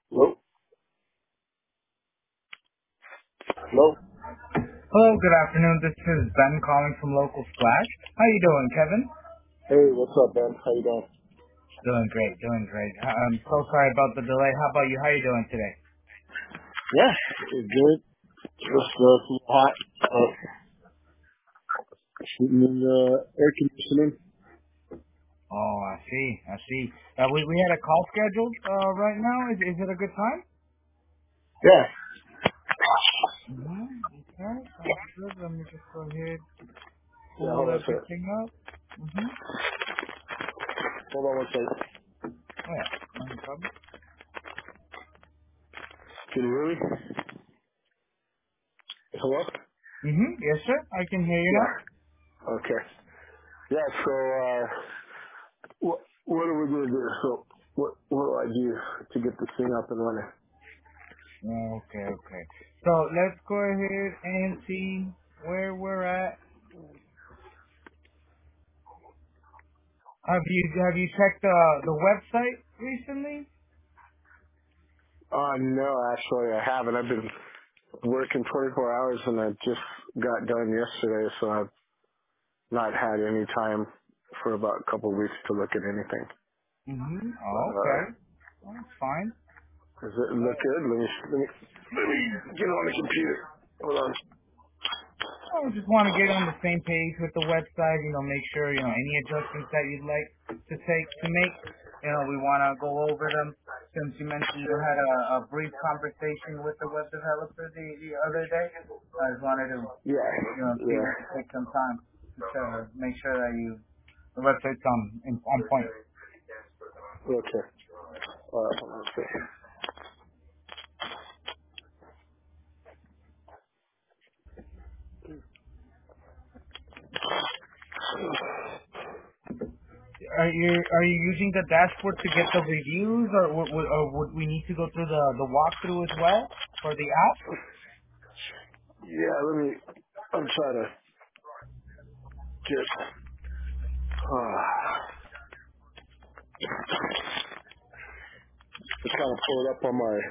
Hello? Hello? Hello, good afternoon. This is Ben calling from Local Splash. How you doing, Kevin? Hey, what's up, Ben? How you doing? Doing great, doing great. I'm so sorry about the delay. How about you? How you doing today? Yeah, it's good. Just some hot. Shooting in the air conditioning. Oh, I see, I see. We had a call scheduled right now. Is it a good time? Yeah. Mm-hmm. Okay, sounds good. Let me just go ahead, Yeah, pull hold on a second. everything up. Mm-hmm. Hold on one second. Oh, yeah, no problem. Can you hear me? Hello? Mm-hmm. Yes, sir. I can hear you now. Yeah. Okay. Yeah, so, what are we going to do? So, what do I do to get this thing up and running? Okay, okay. So let's go ahead and see where we're at. Have you checked the website recently? No, actually, I haven't. I've been working 24 hours and I just got done yesterday, so I've not had any time for about a couple of weeks to look at anything. Mm-hmm. But, Oh, okay. Well, that's fine. does it look good? Let me get on the computer. Hold on. I just want to get on the same page with the website. Make sure any adjustments that you'd like to make. We want to go over them. Since you mentioned you had a brief conversation with the web developer the other day, I just wanted to Yeah, see if yeah. you could take some time to make sure that the website's on point. Okay. Hold on a second. Are you using the dashboard to get the reviews, or would we need to go through the walkthrough as well for the app? Yeah, I'm trying to get, just trying to pull it up on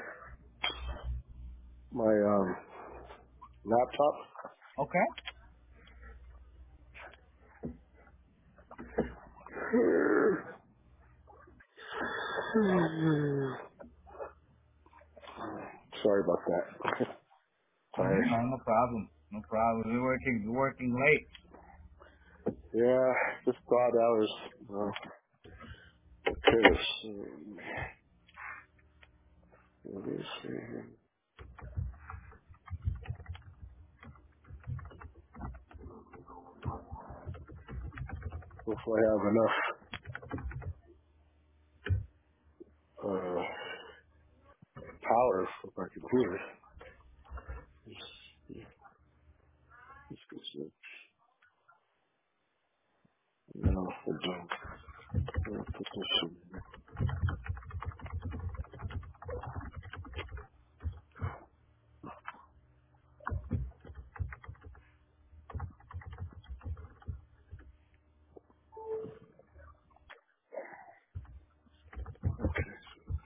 my laptop. Okay. Sorry about that. Sorry. Mm-hmm. No problem. No problem. We're working late. Yeah, just odd hours. Okay, so, let me see. Hopefully I have enough power for my computer. Let's go see. No, I don't. I'll put this in here. Okay.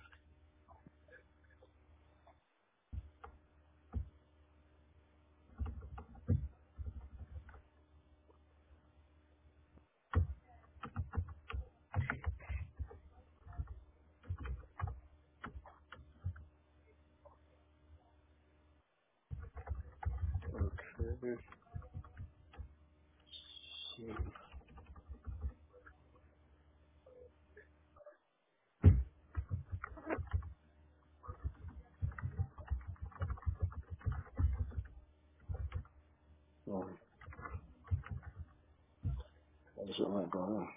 Okay. Why is it not going on?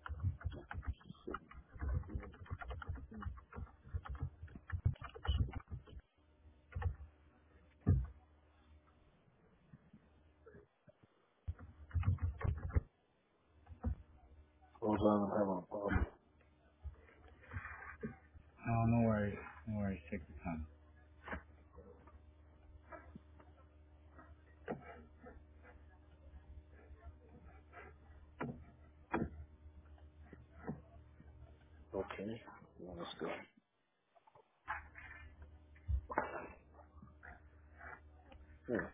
Hold on, I'm having a problem. Oh, no worries. No worries. Take your time. Okay. Well, let's go. Yeah.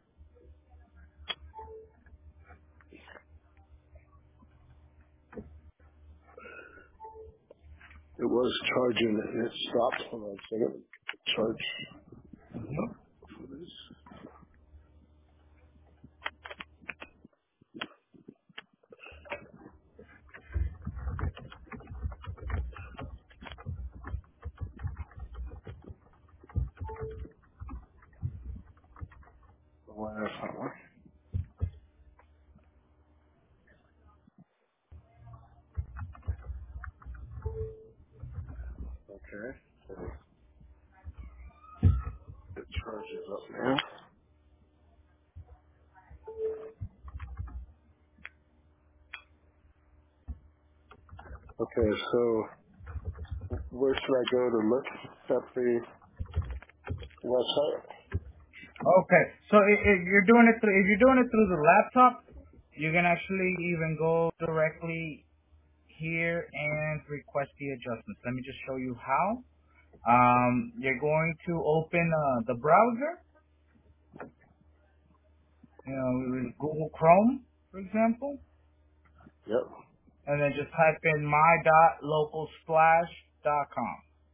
It was charging and it stopped. Hold on a second. Charge. Wi-Fi. Okay. So it charges up now. Okay, so where should I go to look at the website? Okay, so if you're doing it through, if you're doing it through the laptop, you can actually even go directly here and request the adjustments. Let me just show you how. You're going to open the browser, with Google Chrome, for example, Yep. and then just type in my.localsplash.com.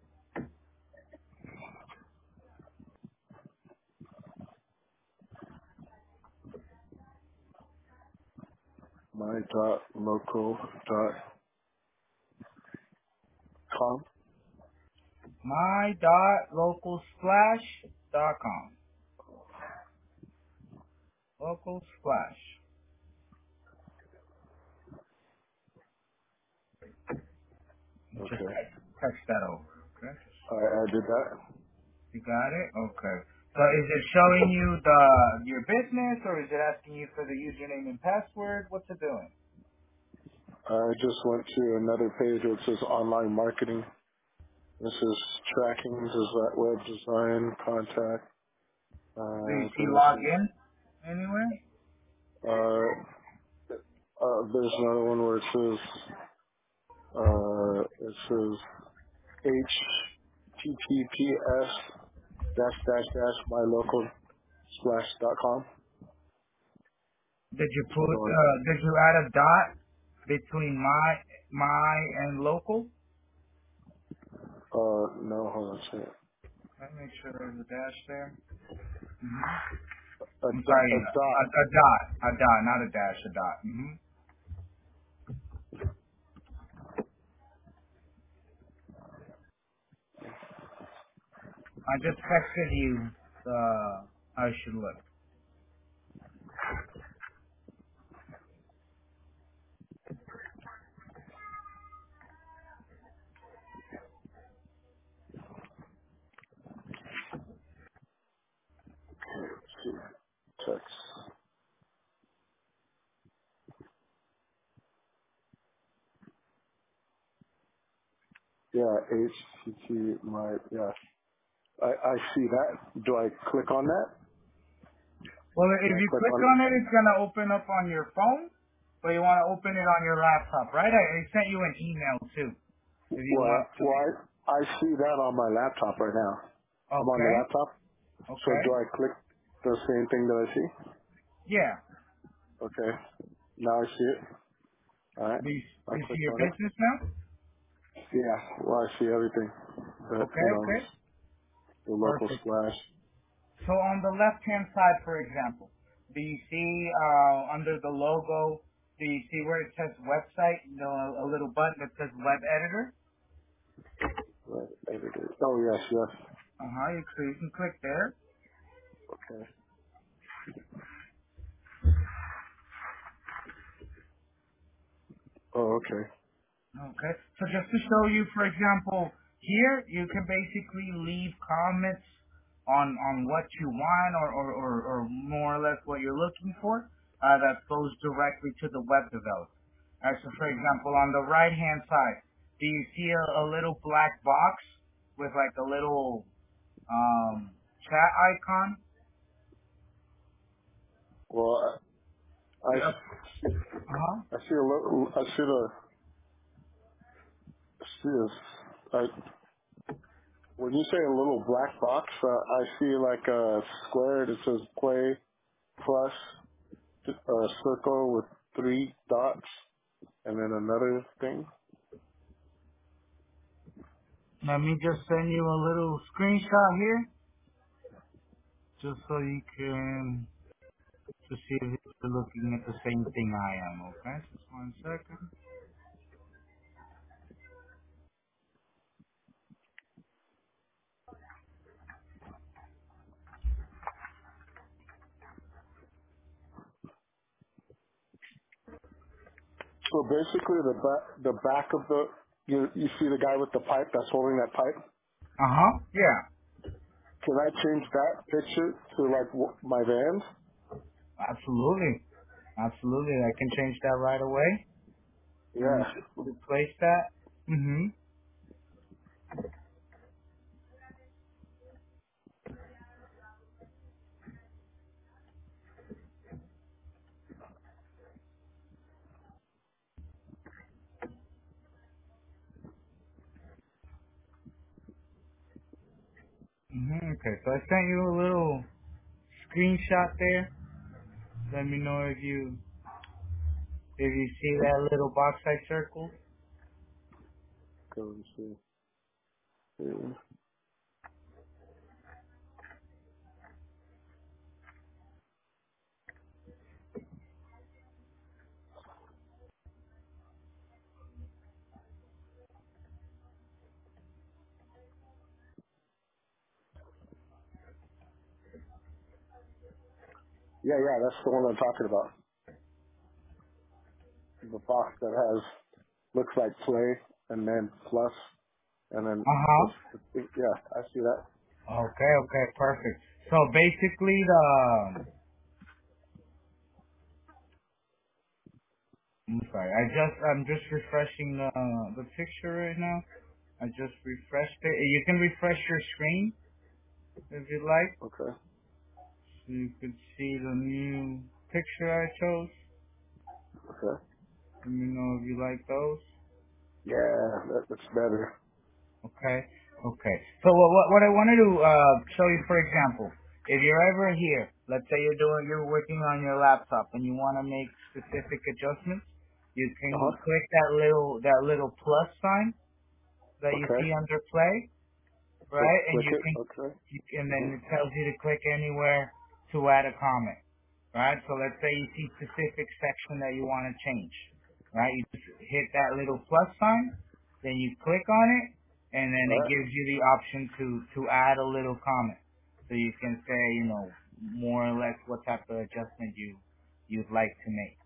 My.local.com. My.localsplash.com. Local Splash. Just Okay. text that over, okay? I did that. You got it? Okay. So is it showing you your business, or is it asking you for the username and password? What's it doing? I just went to another page where it says online marketing. This is tracking. This is that web design, contact, Do you see businesses. login anywhere? There's another one where it says https dash dash dash mylocalsplash.com. Did you put So, did you add a dot between my and local? no, hold on a second. Let me make sure there's a dash there. A, I'm dot, sorry, a dot. a dot, not a dash, a dot. I just texted you how it should look. Let's see. Text. Yeah, HTT, yeah. I see that. Do I click on that? Well, Can if I you click click on on it, it's gonna open up on your phone, but you want to open it on your laptop, right? I sent you an email too, if you Well, want to. I see that on my laptop right now. I'm on the Okay, laptop. So okay, do I click the same thing that I see? yeah. Okay. Now I see it. All right. Do I you see clicked your on it. business now? Yeah. Well, I see everything. But, Okay, okay, the local perfect. splash. So on the left-hand side, for example, do you see under the logo? Do you see where it says website? A little button that says web editor. Right. Edited. Oh, yes, yes. So you can click there. Okay. Oh, okay. Okay. So just to show you, for example, here you can basically leave comments on what you want or more or less what you're looking for. That goes directly to the web developer. So for example, on the right hand side, do you see a little black box with like a little chat icon? Well, see, Uh-huh. I see a little, I see the, see this. When you say a little black box, I see like a square that says play plus a circle with three dots and then another thing. Let me just send you a little screenshot here, just so you can to see if you're looking at the same thing I am. Okay, just 1 second. So basically, the back of the you see the guy with the pipe that's holding that pipe. Uh huh. Yeah. Can I change that picture to like my vans? Absolutely. Absolutely. I can change that right away. Let me just Yeah. replace that. Mhm. Mhm. Okay. So I sent you a little screenshot there. Let me know if you see that little box I circled. Go and see. Yeah, yeah, that's the one I'm talking about. The box that has looks like play and then plus and then Uh huh. yeah, I see that. Okay. Okay. Perfect. So basically, I'm sorry. I'm just refreshing the picture right now. I just refreshed it. You can refresh your screen if you'd like, Okay, so you could see the new picture I chose. okay. Let me know if you like those. Yeah, that looks better. Okay. Okay. So what I wanted to show you, for example, if you're ever here, let's say you're working on your laptop and you want to make specific adjustments, you Uh can huh. click that little plus sign that you Okay. see under play, So right? And click it. Okay. and then Mhm. it tells you to click anywhere to add a comment, right? So let's say you see specific section that you want to change, right? You just hit that little plus sign, then you click on it, and then All it right. gives you the option to add a little comment. So you can say, more or less what type of adjustment you'd like to make.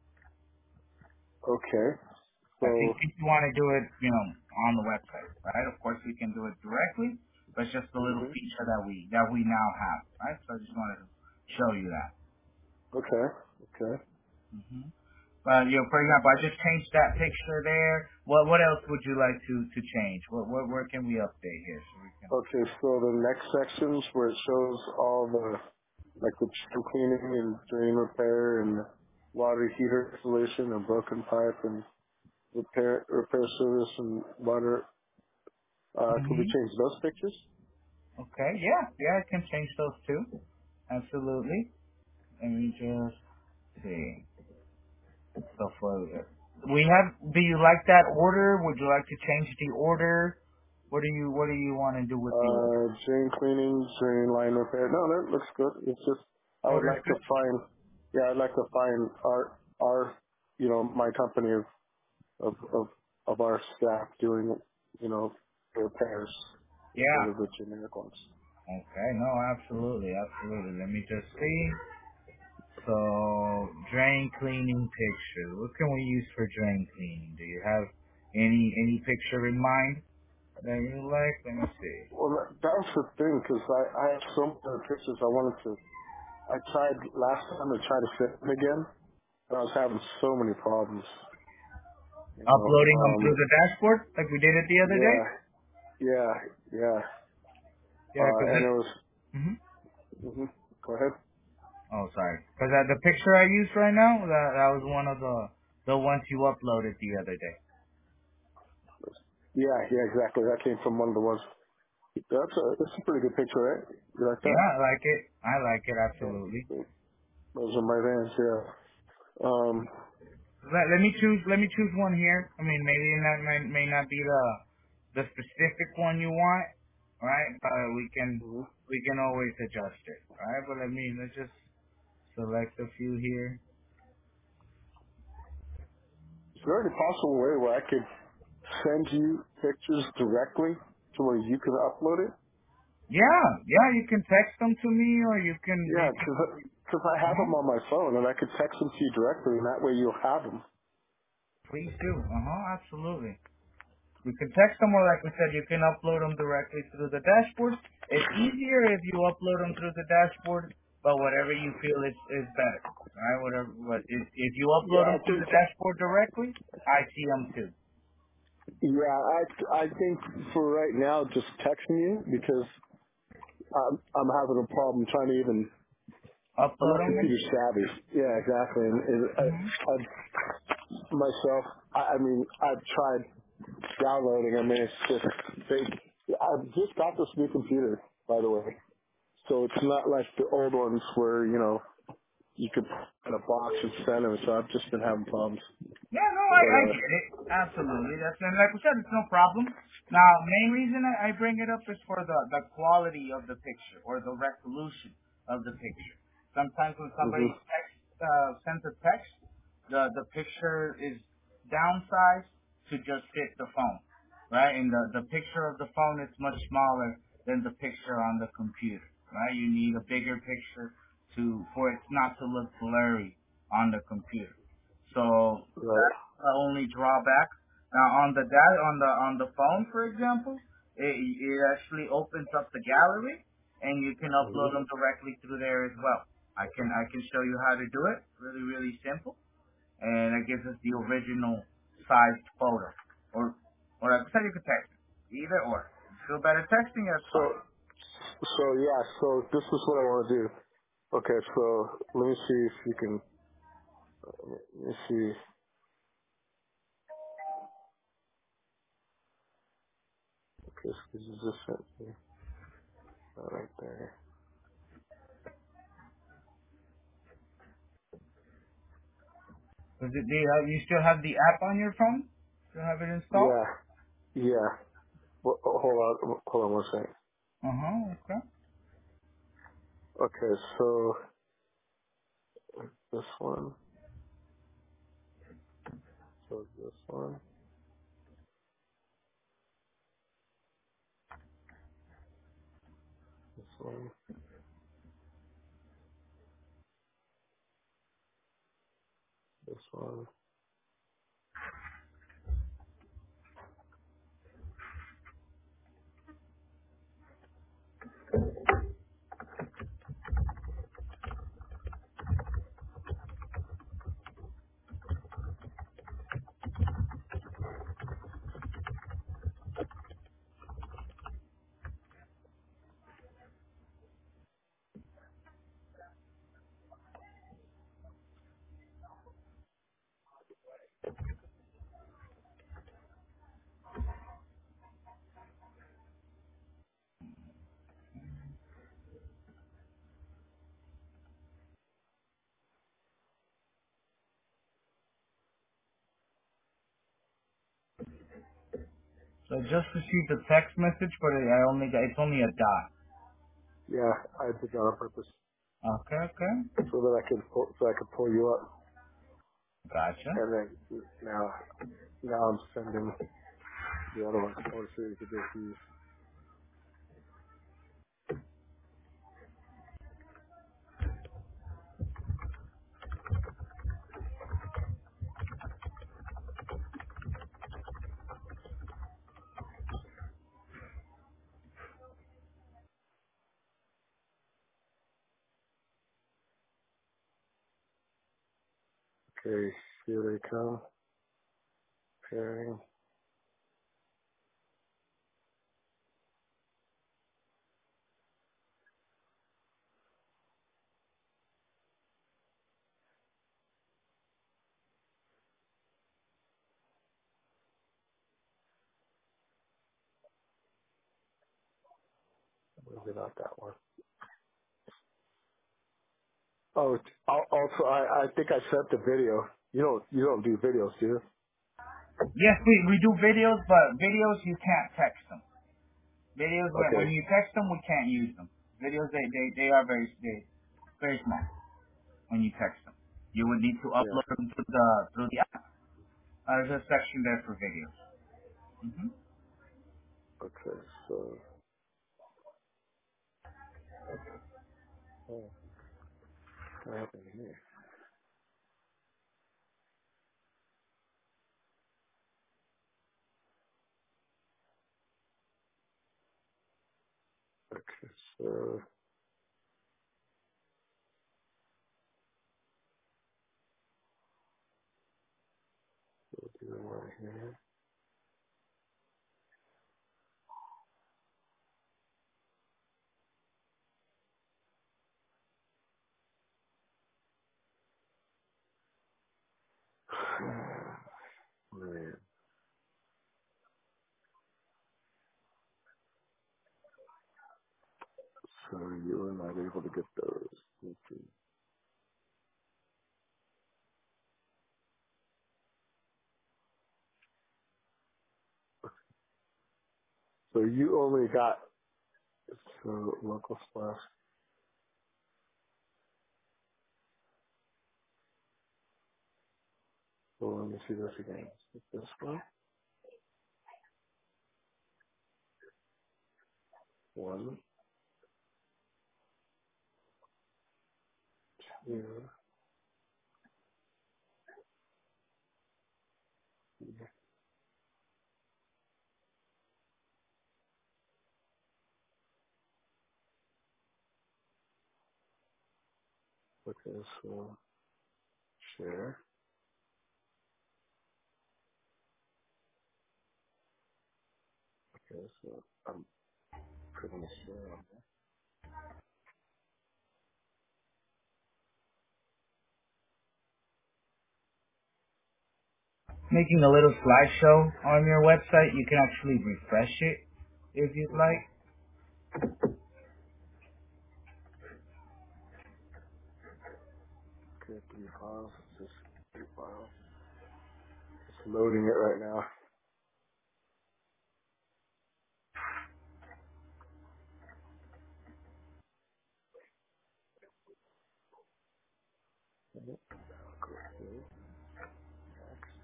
Okay. I think So. if you want to do it, on the website, right? Of course, we can do it directly, but it's just a little Mhm. feature that we now have, right? So I just wanted to show you that. Okay. Okay. hmm But for example, I just changed that picture there. What else would you like to change? Where can we update here so we can? Okay. So the next sections where it shows all the like the chip cleaning and drain repair and water heater installation and broken pipe and repair service and water. Could we hmm change those pictures? Okay, yeah, I can change those too. Absolutely. Let me just see. So for do you like that order? Would you like to change the order? What do you want to do with the order? Drain cleaning, drain line repair. No, that looks good. It's just I would Order's like to good? find. Yeah, I'd like to find our my company of our staff doing repairs Yeah. instead of the generic ones. Okay, no, absolutely, absolutely. Let me just see. So, drain cleaning picture. What can we use for drain cleaning? Do you have any picture in mind that you like? Let me see. Well, that was the thing because I have so many pictures I wanted to. I tried last time to try to fit them again, but I was having so many problems. You know, Uploading them through the dashboard like we did it the other day? yeah, yeah, yeah. Yeah, because And it was. hmm hmm Go ahead. Oh, sorry. Because the picture I use right now, that was one of the ones you uploaded the other day. Yeah, yeah, exactly. That came from one of the ones. That's a pretty good picture, right? You like that? Yeah, I like it. I like it absolutely. Yeah. Those are my vans, yeah. Let me choose. Let me choose one here. I mean, maybe that may not be the specific one you want, right? Mhm. We can always adjust it, right? But let's just select a few here. Is there any possible way where I could send you pictures directly to where you can upload it? Yeah, yeah. You can text them to me, or Yeah, you can. because I have Uh-huh. them on my phone and I could text them to you directly, and that way you'll have them. Please do. Absolutely. You can text them, or like we said, you can upload them directly through the dashboard. It's easier if you upload them through the dashboard, but whatever you feel is better. Right? Whatever. What if you Yeah, upload them through the dashboard directly, I see them too. I think for right now, just texting you because I'm having a problem trying to even. I'm Upload not them. computer savvy. Yeah, exactly. And Mm-hmm. myself, I mean, I've tried downloading. I mean, it's just I've just got this new computer, by the way, so it's not like the old ones where you could put in a box and send them. So I've just been having problems. Yeah, no, But I get it. Absolutely. That's and like we said, it's no problem. Now, main reason I bring it up is for the quality of the picture or the resolution of the picture. Sometimes when hmm somebody sends a text, the picture is downsized to just fit the phone, right? And the picture of the phone is much smaller than the picture on the computer, right? You need a bigger picture for it not to look blurry on the computer. So right. that's the only drawback. Now on the phone, for example, it actually opens up the gallery, and you can hmm upload them directly through there as well. I can show you how to do it. Really simple, and it gives us the original sized photo. Or like I said, you could text it. Either or. If you feel better texting, that's So fine. yeah. So this is what I want to do. Okay. So let me see if you can. Let me see. Okay, so this is just sent me right there. You still have the app on your phone? Still have it installed? Yeah. Yeah. Well, hold on one second. Okay. Okay, so this one, so this one, this one, this one. So I just received a text message, but it's only a dot. Yeah, I did that on purpose Okay, okay. so I could pull you up, Gotcha. and then now I'm sending the other ones. I want to see if you could do these. Okay, here they come. Pairing. Maybe not that one. Oh, also, I think I sent the video. You don't do videos, do you? Yes, we do videos, but videos you can't text them. Videos when Okay. you text them, we can't use them. Videos they are very small when you text them. You would need to Yeah. upload them through the app. There's a section there for videos. hmm Okay. So, oh, what happened here? Okay. So, we'll do one here. Man. So you were not able to get those. Okay. So you only got so local splash. So let me see this again. This one, one, two. Okay, so share. Okay, so I'm putting a share on there. Making a little slideshow on your website. You can actually refresh it if you'd Mm-hmm. like. Okay, 3 files. It's just 3 files. It's loading it right now. Mhm. Go through. Next.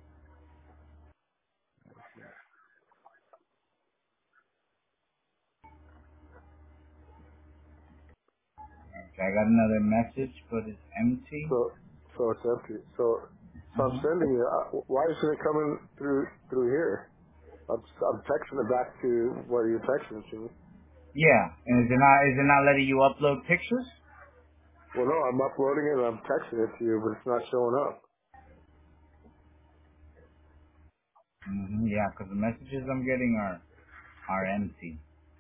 Okay, I got another message, but it's empty. So it's empty. So I'm Uh-huh. sending you. Why isn't it coming through here? I'm texting it back to where you're texting it to me. Yeah, and is it not letting you upload pictures? Well, no, I'm uploading it and I'm texting it to you, but it's not showing up. Yeah, because the messages I'm getting are empty.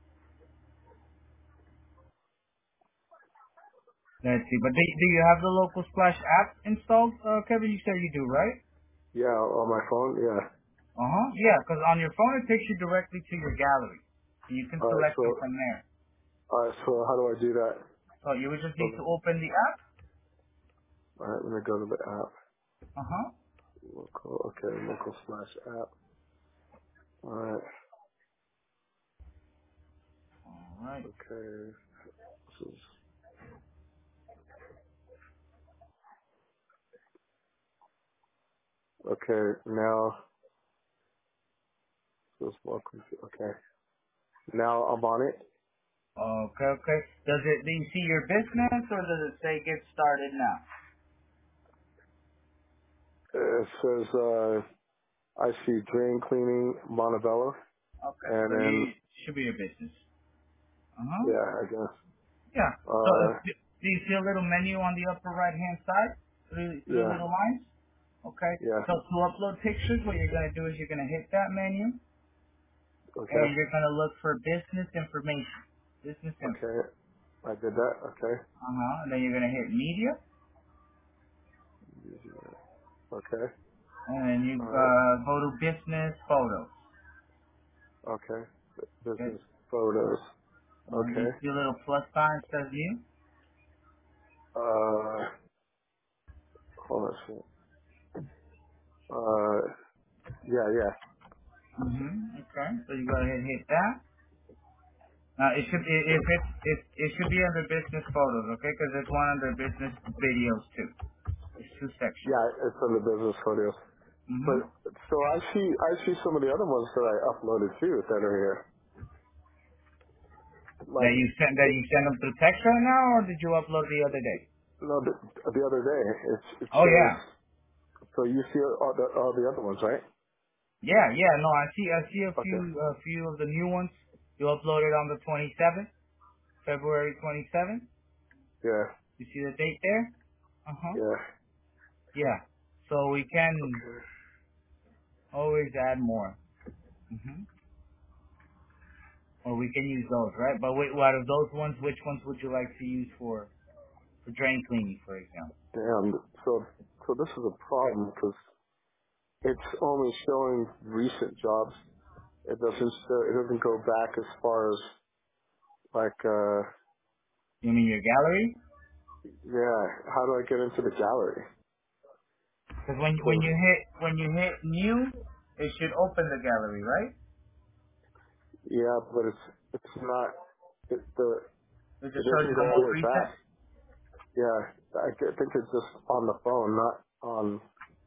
Let's see, but do you have the local splash app installed, Kevin? You said you do, right? Yeah, on my phone. Yeah. Uh-huh. Yeah, because on your phone it takes you directly to your gallery. And you can All right. select them from there. So how do I do that? So you would just need Okay. to open the app. All right. Let me go to the app. Uh-huh. Local. Okay. Local slash app. All right. All right. Okay. This is okay. Now this is welcome to. Okay. Now I'm on it. Okay, okay. Do you see your business or does it say get started now? It says I see drain cleaning Montebello, Okay, and so then you should be your business. Uh-huh. yeah, I guess. Yeah. So do you see a little menu on the upper right hand side? Three Yeah. little lines? Okay. Yeah. So to upload pictures, what you're gonna do is you're gonna hit that menu and Okay. you're gonna look for business information. Business info. Okay. I did that. Okay. Uh-huh. And then you're gonna hit media Okay. and then you All right. go to business photos. Okay. Okay. Business photos. You Okay. see a little plus sign that says new? Uh, hold on a second. Yeah, yeah. Okay. So you go ahead and hit that. Now it should be if it should be under business photos, okay? Because there's one under business videos too. There's two sections. Yeah, it's on the business photos. Mhm. But, so I see some of the other ones that I uploaded too that are here. Like, That you sent them through text right now, or did you upload the other day? no, the other day, it Oh shows, yeah. so you see all the other ones, right? Yeah. No, I see Okay. a few of the new ones you uploaded on the 27th, February 27th. Yeah, You see the date there? Uh huh. yeah. Yeah. So we can Okay. always add more. Mhm. Or we can use those, right? But wait, out of those ones, which ones would you like to use for drain cleaning, for example? Damn. So this is a problem because it's only showing recent jobs. It doesn't go back as far as like, You mean your gallery? yeah, how do I get into the gallery? Because Because, when you hit new, it should open the gallery, right? yeah, but it's not, It it just shows doesn't you go the all the most way recent. back. Yeah, think it's just on the phone, not on,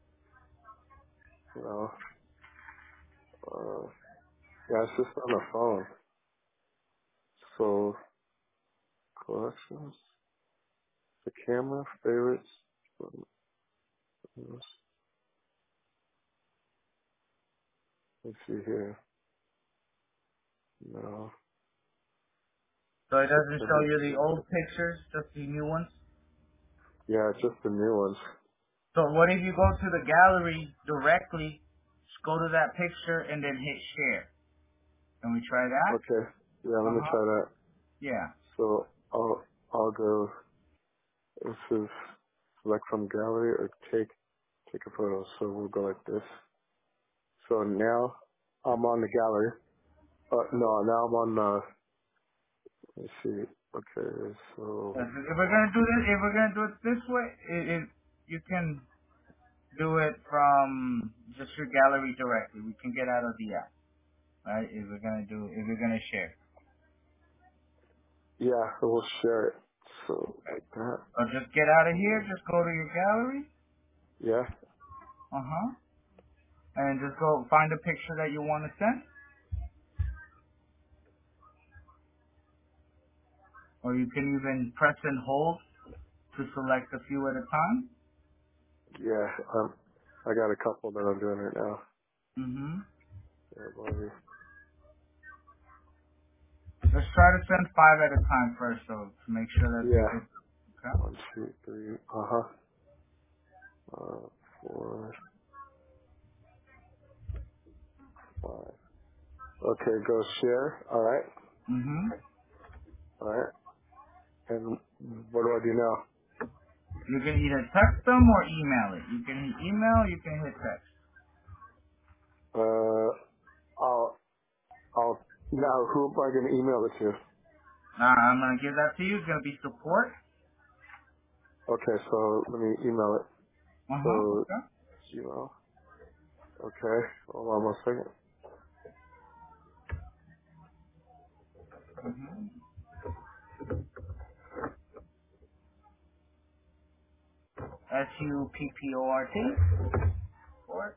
you know, yeah, it's just on the phone. So, collections, the camera, favorites, let's see here. No, So it doesn't show September. you the old pictures, just the new ones. Yeah, just the new ones. So what if you go to the gallery directly, just go to that picture and then hit share? Can we try that? Okay, yeah, let Uh me huh. try that. Yeah. So I'll go. This is select from gallery or take a photo. So we'll go like this. So now I'm on the gallery. No, now I'm on. Let's see. Okay, so If we're gonna do this, if we're gonna do it this way, you can do it from just your gallery directly. We can get out of the app, right? If we're gonna share, yeah, we'll share it. So okay. like that. So just get out of here. Just go to your gallery. Yeah, Uh huh. And just go find a picture that you want to send, or you can even press and hold to select a few at a time. yeah. I got a couple that I'm doing right now. Mm-hmm. Yeah, buddy. Let's try to send 5 at a time first, so to make sure that they Yeah. get. Okay. 1, 2, 3. Uh-huh. 4, 5. Okay, go share. All right. Mm-hmm. All right. And what do I do now? You can either text them or email it. You can hit email, you can hit text. I'll, now who am I going to email it to? I'm gonna give that to you. It's gonna be support. Okay, so let me email it. So, Okay. Gmail. Okay. Hold on 1 second. SUPPORT. Support.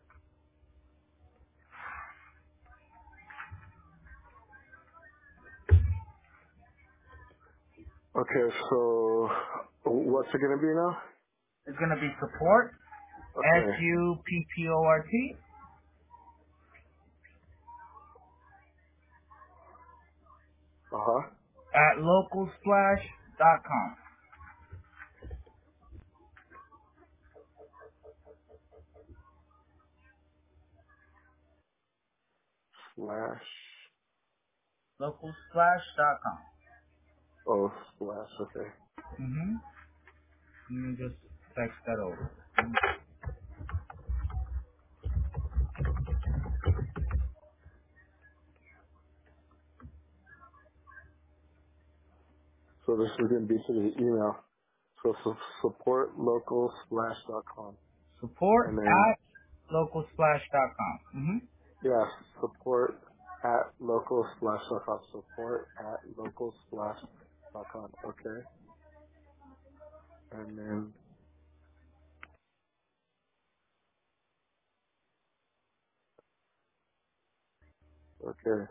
Okay, so what's it going to be now? It's gonna be support. Okay. SUPPORT Uh-huh. at localsplash.com. Slash. Localsplash.com. Oh, slash. Okay. Mm-hmm. Let me just text that over. So this is going to be to the email. So support local/.com. Support And then, at localsplash.com. Mm-hmm. yes, support at local/.com. Support at local/.com. Okay. And then, okay.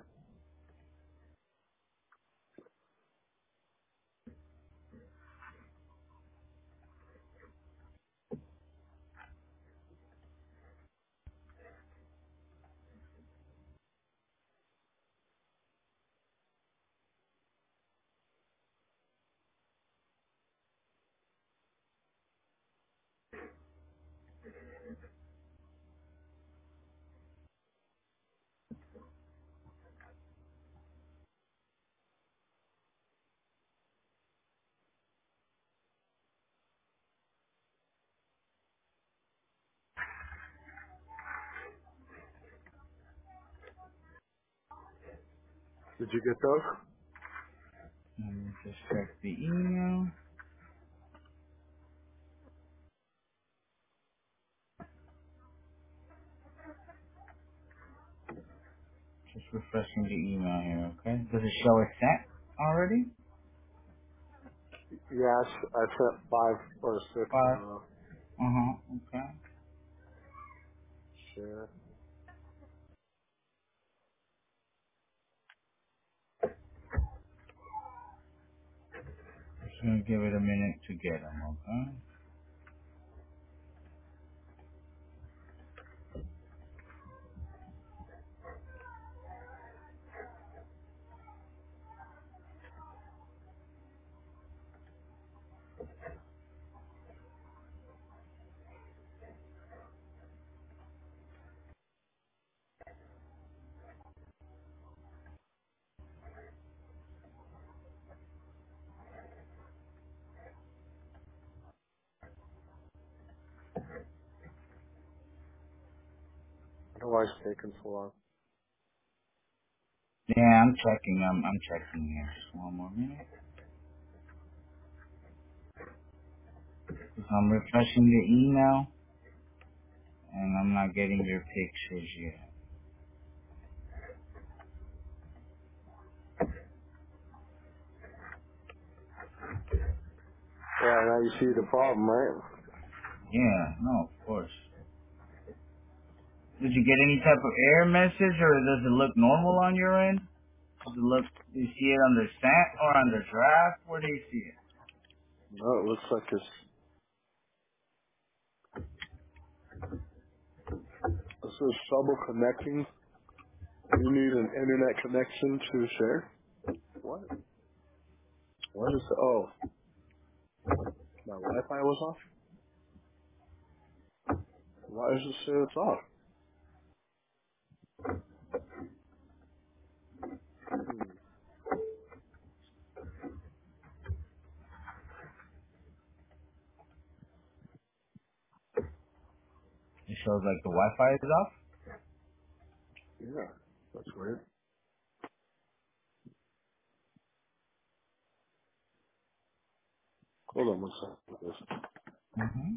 Did you get those? Let me just check the email. Just refreshing the email here, okay? Does it show it's sent already? Yes, I sent 5 or 6. I don't know. Okay. Share. Just gonna give it a minute to get them, okay? I don't know why it's taking so long. Yeah, I'm checking. I'm checking here. Just one more minute. 'Cause I'm refreshing the email and I'm not getting your pictures yet. Yeah, now you see the problem, right? Yeah, no, of course. Did you get any type of error message or does it look normal on your end? Does it look, do you see it under sent or under draft? Where do you see it? No, it looks like this is trouble connecting. You need an internet connection to share. What? What is oh, my Wi-Fi was off? Why does it say it's off? Hmm. It shows like the Wi-Fi is off. Yeah, that's weird. Hold on one second. Mm-hmm.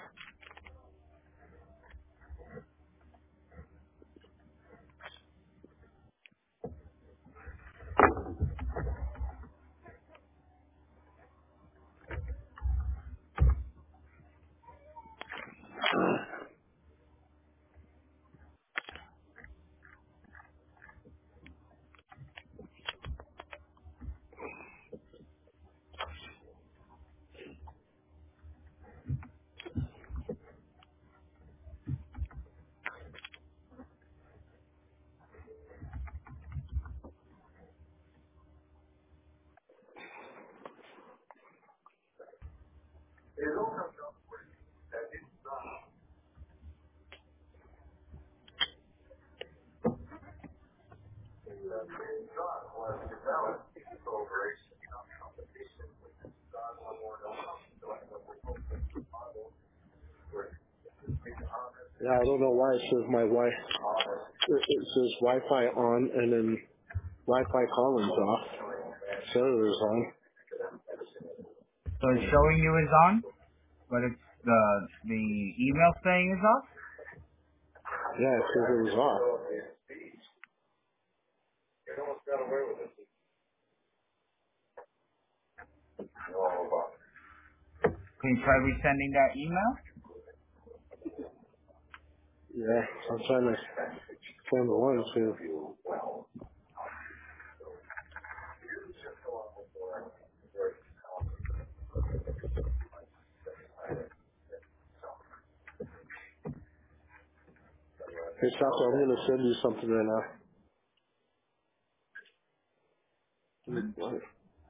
Yeah, I don't know why it says my Wi. It says Wi-Fi on and then Wi-Fi calling's off. Cellular's on. So it's showing you is on, but it's the email saying is off. Yeah, it says it was off. Can you try resending that email? Yeah, I'm trying to find the one too. Hey, Chaco, I'm gonna send you something right now. What?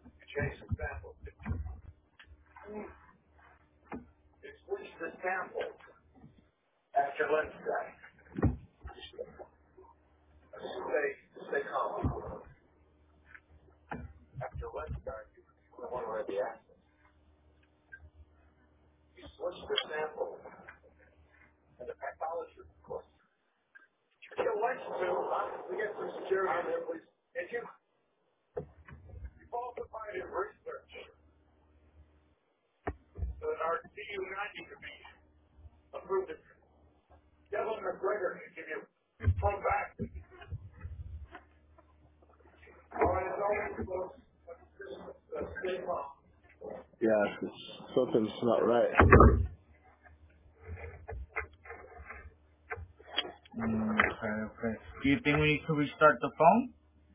Yeah, something's not right. Okay, okay. Do you think we need to restart the phone?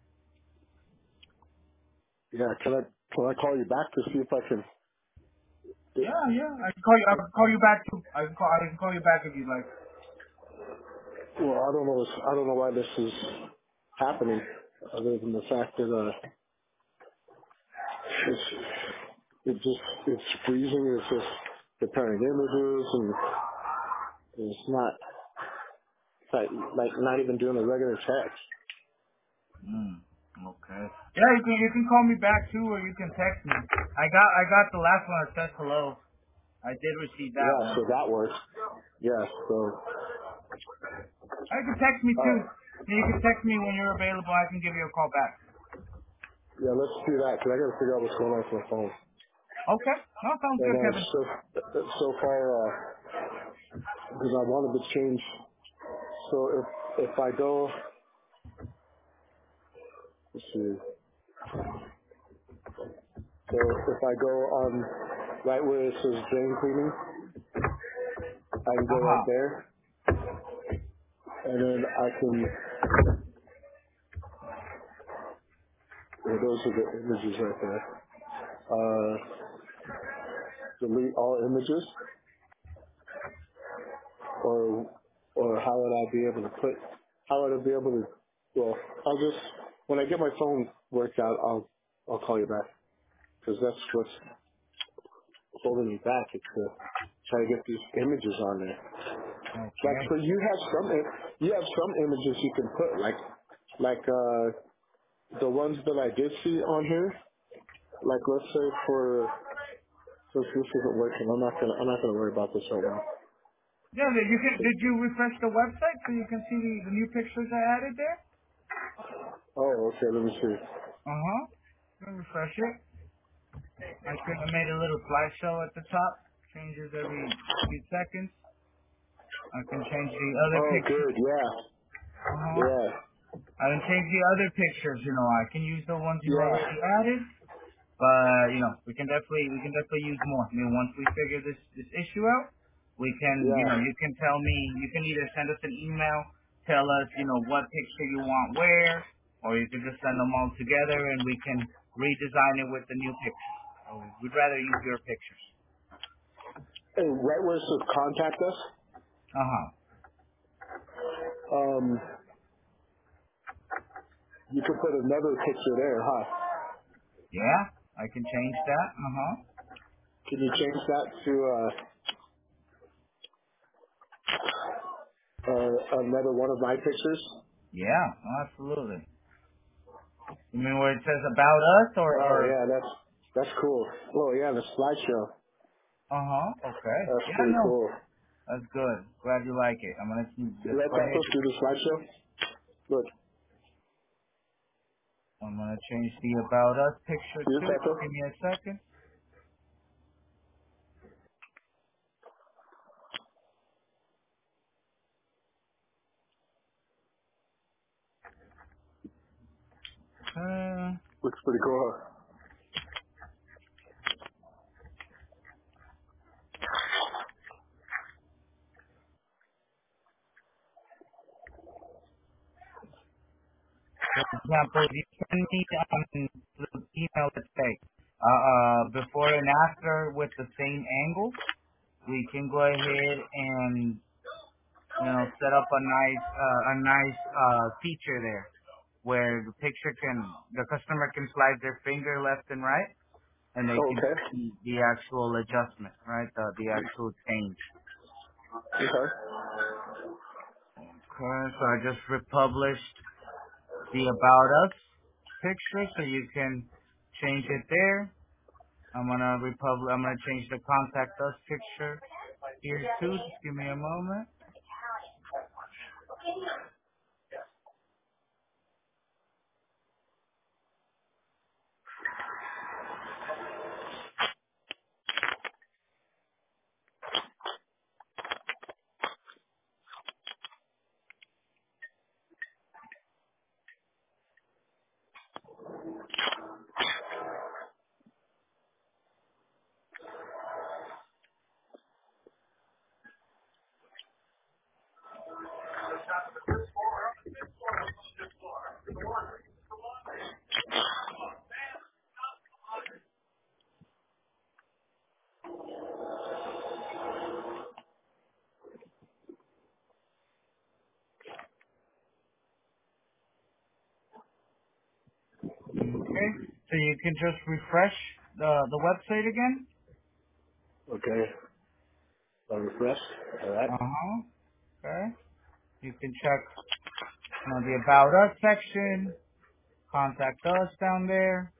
Yeah, can I call you back to see if I can? Yeah, yeah. I can call you. I can call you back too. I can call you back if you like. Well, I don't know why this is happening, other than the fact that it's it's freezing. It's just preparing images, and it's not like not even doing a regular text. Okay. Yeah, you can call me back too, or you can text me. I got the last one that says hello. I did receive that Yeah, one. so that works. Yeah, so You can text me too. uh, You can text me when you're available. I can give you a call back. yeah, let's do that because I got to figure out what's going on with my phone. Okay. No, sounds And good, Kevin. so far, because I wanted to change. So if I go, let's see. So if I go on right where it says drain cleaning, I can go Uh right huh. there, and then I can. Well, those are the images right there. Delete all images, or how would I be able to put? How would I be able to? Well, I'll just when I get my phone worked out, I'll call you back because that's what's holding me back. It's to try to get these images on there. Like, Okay. so you have some images you can put, like the ones that I did see on here. Like, let's say since this isn't working, I'm not gonna worry about this right now. Yeah, you can. Did you refresh the website so you can see the new pictures I added there? Oh, okay. Let me see. Uh huh. Refresh it. I made a little slideshow at the top. Changes every few seconds. I can change the other Oh, pictures. good. Yeah, Uh huh. yeah, I can change the other pictures. I can use the ones you yeah, already added. But we can definitely use more. Once we figure this issue out, we can yeah. you can tell me, you can either send us an email, tell us what picture you want where, or you can just send them all together and we can redesign it with the new pictures. So we'd rather use your pictures. Hey, right where it says contact us, Uh huh. um, you can put another picture there, huh? Yeah, I can change that. Uh huh. Can you change that to another one of my pictures? Yeah, absolutely. You mean where it says about us Oh or? yeah, that's cool. Oh yeah, the slideshow. Uh huh. Okay. That's Yeah, pretty no, cool. that's good. Glad you like it. I'm gonna just Let go that ahead. us do the slideshow. Look, I'm gonna change the about us picture see this, too. Echo? Give me a second. Looks pretty cool. For example, if you send me the email, let's say, before and after with the same angle, we can go ahead and set up a nice feature there where the customer can slide their finger left and right, and they can Okay. see the actual adjustment, right? The actual change. Okay. Okay, so I just republished the About Us picture, so you can change it there. I'm gonna change the Contact Us picture here too. Just give me a moment. Okay, so you can just refresh the website again. Okay. I'll refresh. All right. Okay. You can check the About Us section, Contact Us down there.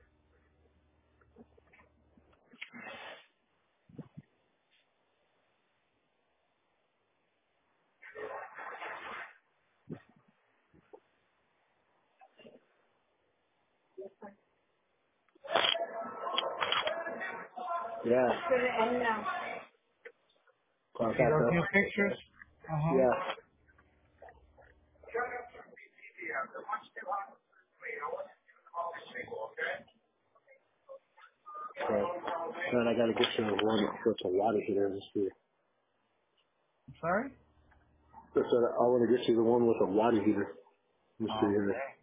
Yeah. You see Contact those us. new pictures? Yeah. Okay. Then I gotta get you the one with the water heater. Let's see. I'm sorry? I said I want to get you the one with the water heater. Let's see here. Okay.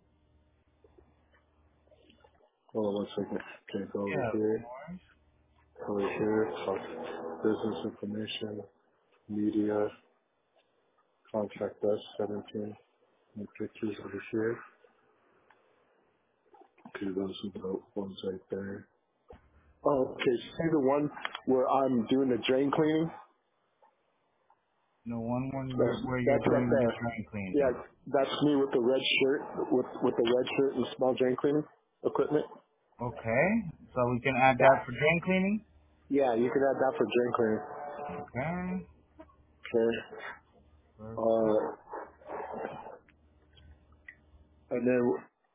Hold on one second. Okay, go over Yeah. here. Over here. Business information. Media. Contact us. 17. And pictures over here. Okay, those are the ones right there. Oh, okay. See the one where I'm doing the drain cleaning? The one where you're That's right doing the there. drain cleaning. Yeah, that's me with the red shirt, with the red shirt and small drain cleaning equipment. Okay. So we can add That, that for drain cleaning. yeah, you can add that for drain cleaning. Okay. Okay. Perfect. And then,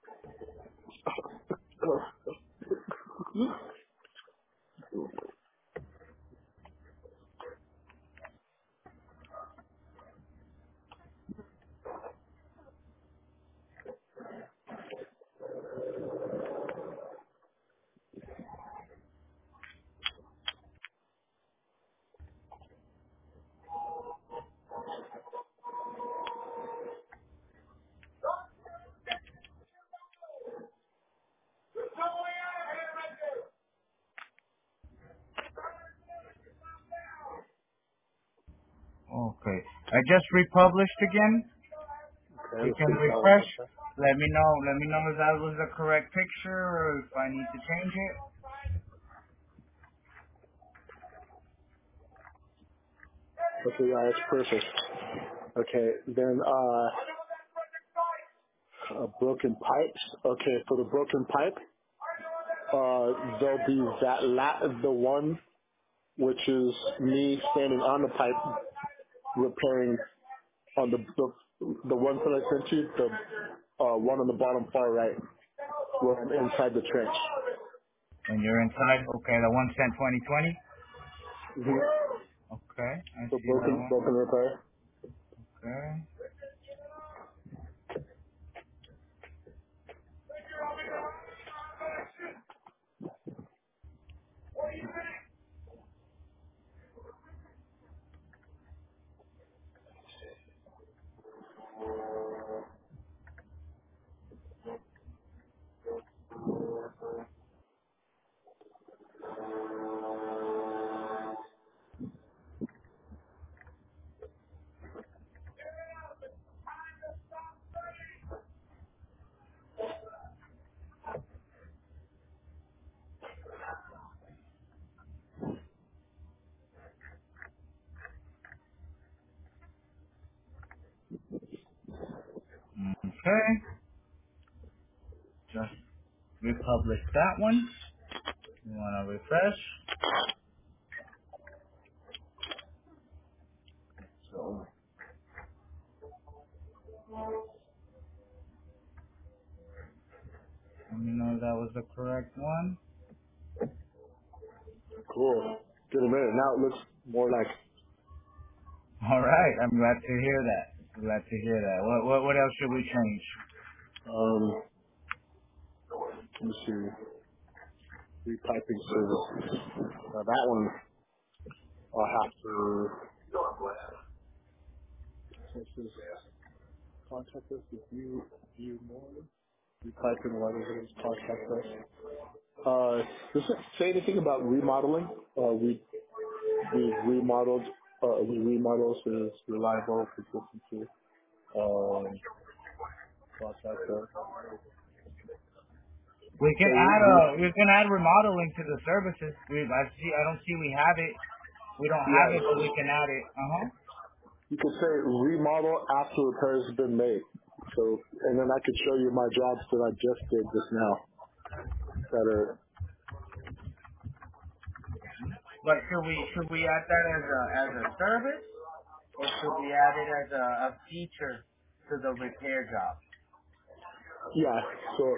Okay. I just republished again. okay, You let's can see if that refresh. was okay. Let me know. Let me know if that was the correct picture or if I need to change it. Okay, yeah, it's perfect. Okay, then, broken pipes. Okay, for the broken pipe, there'll be the one which is me standing on the pipe repairing on the one that I sent you, the one on the bottom far right, where I'm inside the trench. When you're inside, okay, the one cent 2020. Mm-hmm. Okay, I So see that one. broken repair. Okay. Okay. Just republish that one. You want to refresh. So let me know if that was the correct one. Cool. Get a minute. Now it looks more like, All right. I'm glad to hear that. Glad to hear that. What else should we change? let me see, retyping service. Now that one, I'll have to, this is contact us if you view more. Retyping letters, contact us. Does it say anything about remodeling? We remodeled is reliable, consistency, contact us. So We can add remodeling to the services. I don't see we have it. We don't have yes, it, but we can add it. you could say remodel after repairs have been made. So, and then I could show you my jobs that I just did just now that are, But should we add that as a service, or should we add it as a feature to the repair job? yeah, so,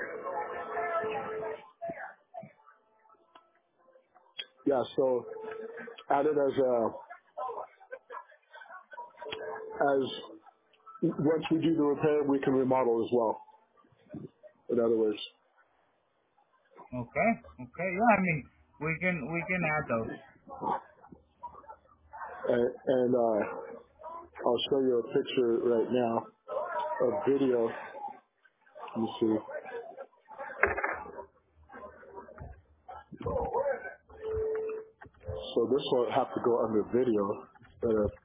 yeah, so add it as once we do the repair, we can remodel as well. In other words, Okay. Okay. Yeah. I mean, we can add those. and I'll show you a picture right now of video. You see, so this will have to go under video instead of.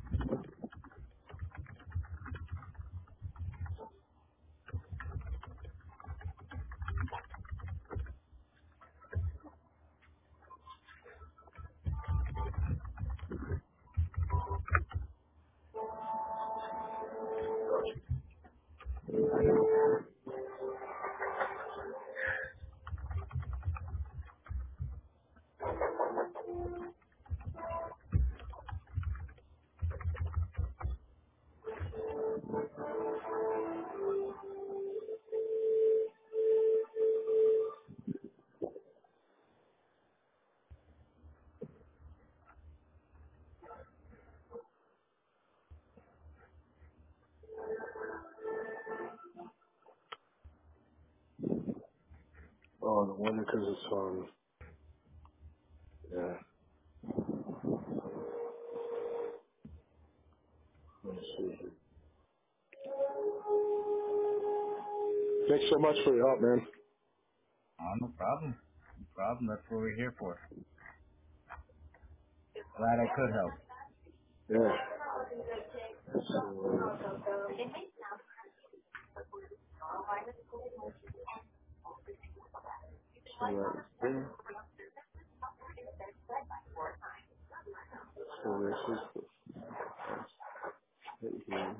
Oh, the wonder because it's on. Yeah, let me see. Thanks so much for your help, man. Oh, no problem. No problem. That's what we're here for. Glad I could help. Yeah. So, right so this is right here.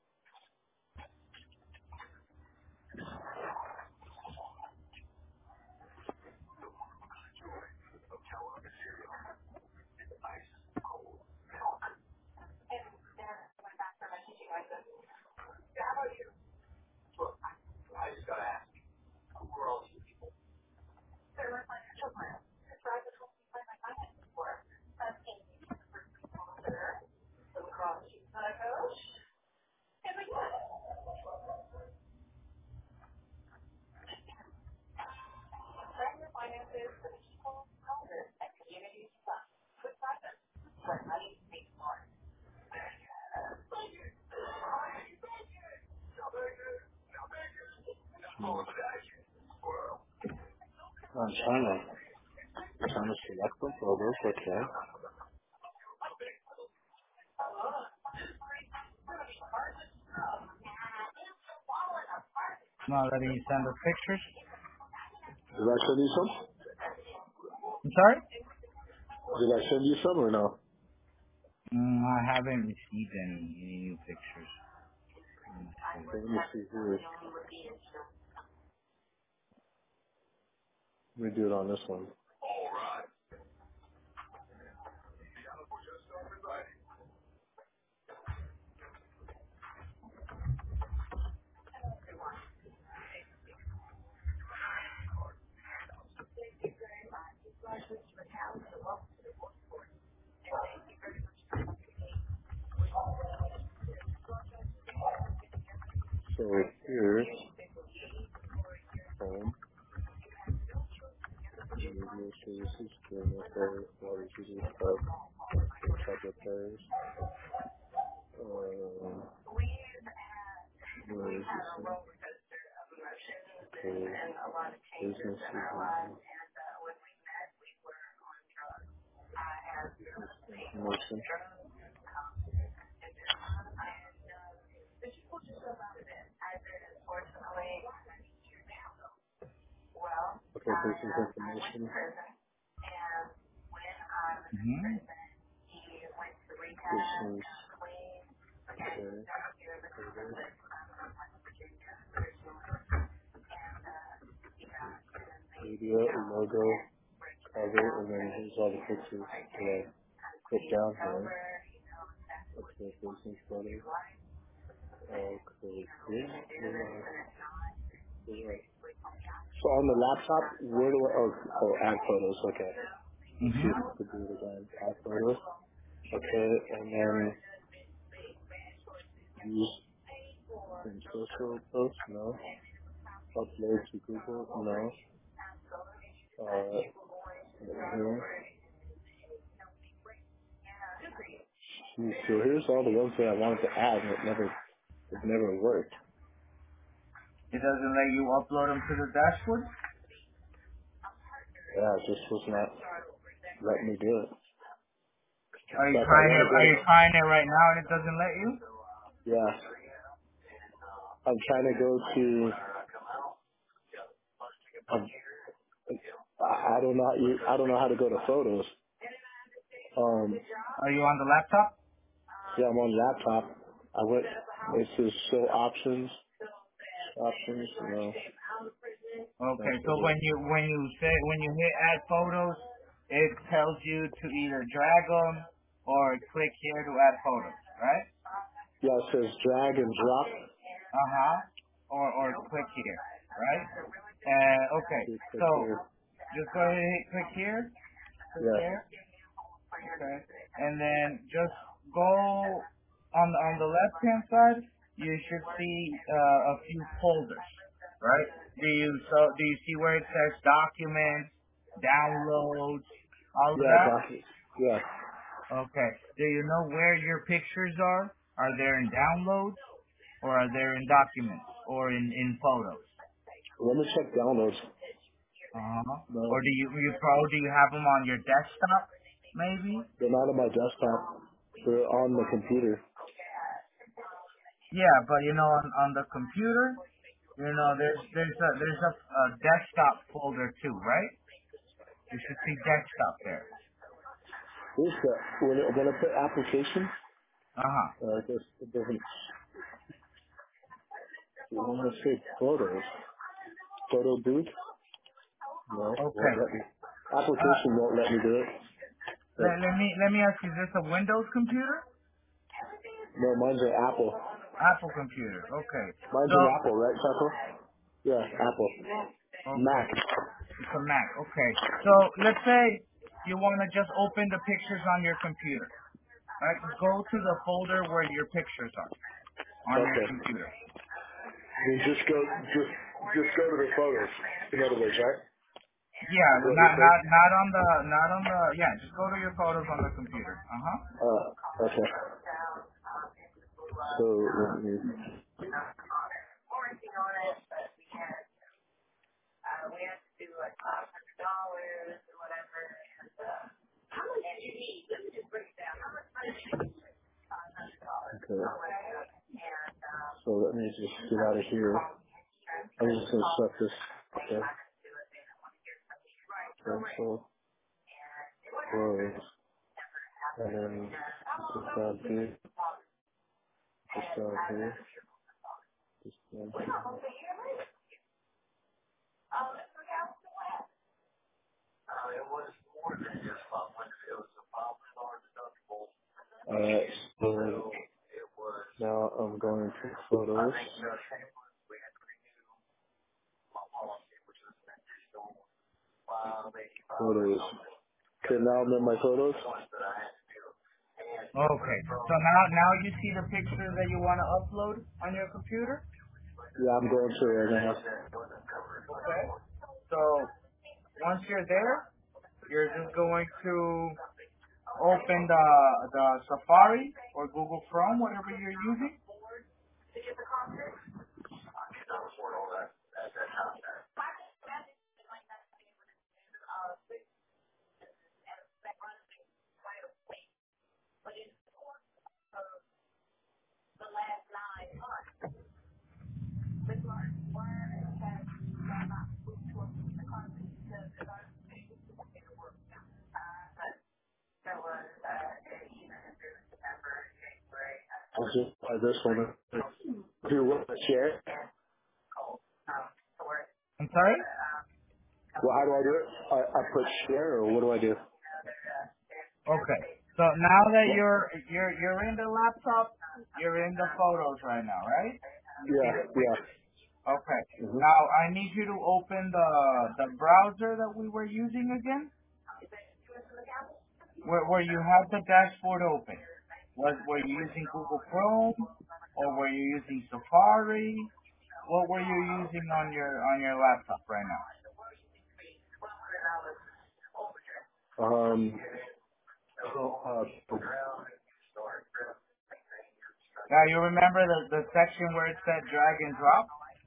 I'm trying to select them photos. Okay. Not letting you send us pictures. Did I send you some? I'm sorry. Did I send you some or no? I haven't received any new pictures. Okay, let me see here. Let me do it on this one. So here's home, radio services, grain repair, water heater, truck repairs. Where is this one? Okay, business information. Okay, business information. Mm-hmm. Business, okay, media, logo, cover, and then here's all the pictures that I put down here. Okay, business photos. Okay, good. So on the laptop, where do I, add photos, okay. Let's see if Mm-hmm. I could do it again. Add photos. Okay, and then use in social posts, no. Upload to Google, no. Here. So here's all the ones that I wanted to add, and it never worked. It doesn't let you upload them to the dashboard? Yeah, it just was not letting me do it. In Are you fact, I trying want it? to go Are you to, trying it right now and it doesn't let you? yeah, I'm trying to go to, um, I don't know, I don't know how to go to photos. Um, Are you on the laptop? yeah, I'm on laptop. I went, it says show options, Okay, so translated. when you hit add photos, it tells you to either drag them or click here to add photos, right? Yeah, it says drag and drop. Uh huh. Or click here, right? Okay. You click So here. just go ahead and hit click here. Click Yeah, there. Okay. And then just go on the left hand side. You should see a few folders, right? Do you see where it says documents, downloads, all of yeah, that? yeah. Okay. Do you know where your pictures are? Are they in downloads or are they in documents or in photos? Let me check downloads. Uh-huh. No, Or do you have them on your desktop? Maybe. they're not on my desktop. They're on the computer. Yeah, but on the computer, there's a desktop folder too, right? You should see desktop there. Where's that? When I put application, Uh huh. it doesn't, when I say photos, photo booth, no, won't Okay. let me. Uh, Application won't let me do it. But, let me ask you, is this a Windows computer? no, mine's an Apple. Apple computer. Okay. Mine's So an Apple, right, Taco? Yeah, Apple. okay, Mac. it's a Mac. Okay. So let's say you want to just open the pictures on your computer. Right? Just go to the folder where your pictures are on your Okay. computer. Then just go to the photos. In other words, right? Yeah, Is what you're saying? not on the yeah, just go to your photos on the computer. Uh-huh. Okay. So let me. Okay. So let me just get out of here. I'm just gonna shut this. Okay. Cancel. Close. And then put this down here. This down here. This one. Alright, so now I'm going to photos. Photos. Okay, now I'm in my photos. Okay. So now you see the pictures that you want to upload on your computer? Yeah, I'm going to it right now. Okay. So once you're there, you're just going to open the Safari or Google Chrome, whatever you're using. I'll just buy this one. Do you want to share? I'm sorry? Well, how do I do it? I put share, or what do I do? Okay. So now that you're in the laptop, you're in the photos right now, right? You see Yeah, the picture. yeah. Okay. Mm-hmm. Now I need you to open the browser that we were using again, where you have the dashboard open. Were you using Google Chrome or were you using Safari? What were you using on your laptop right now? So, Now you remember the section where it said drag and drop?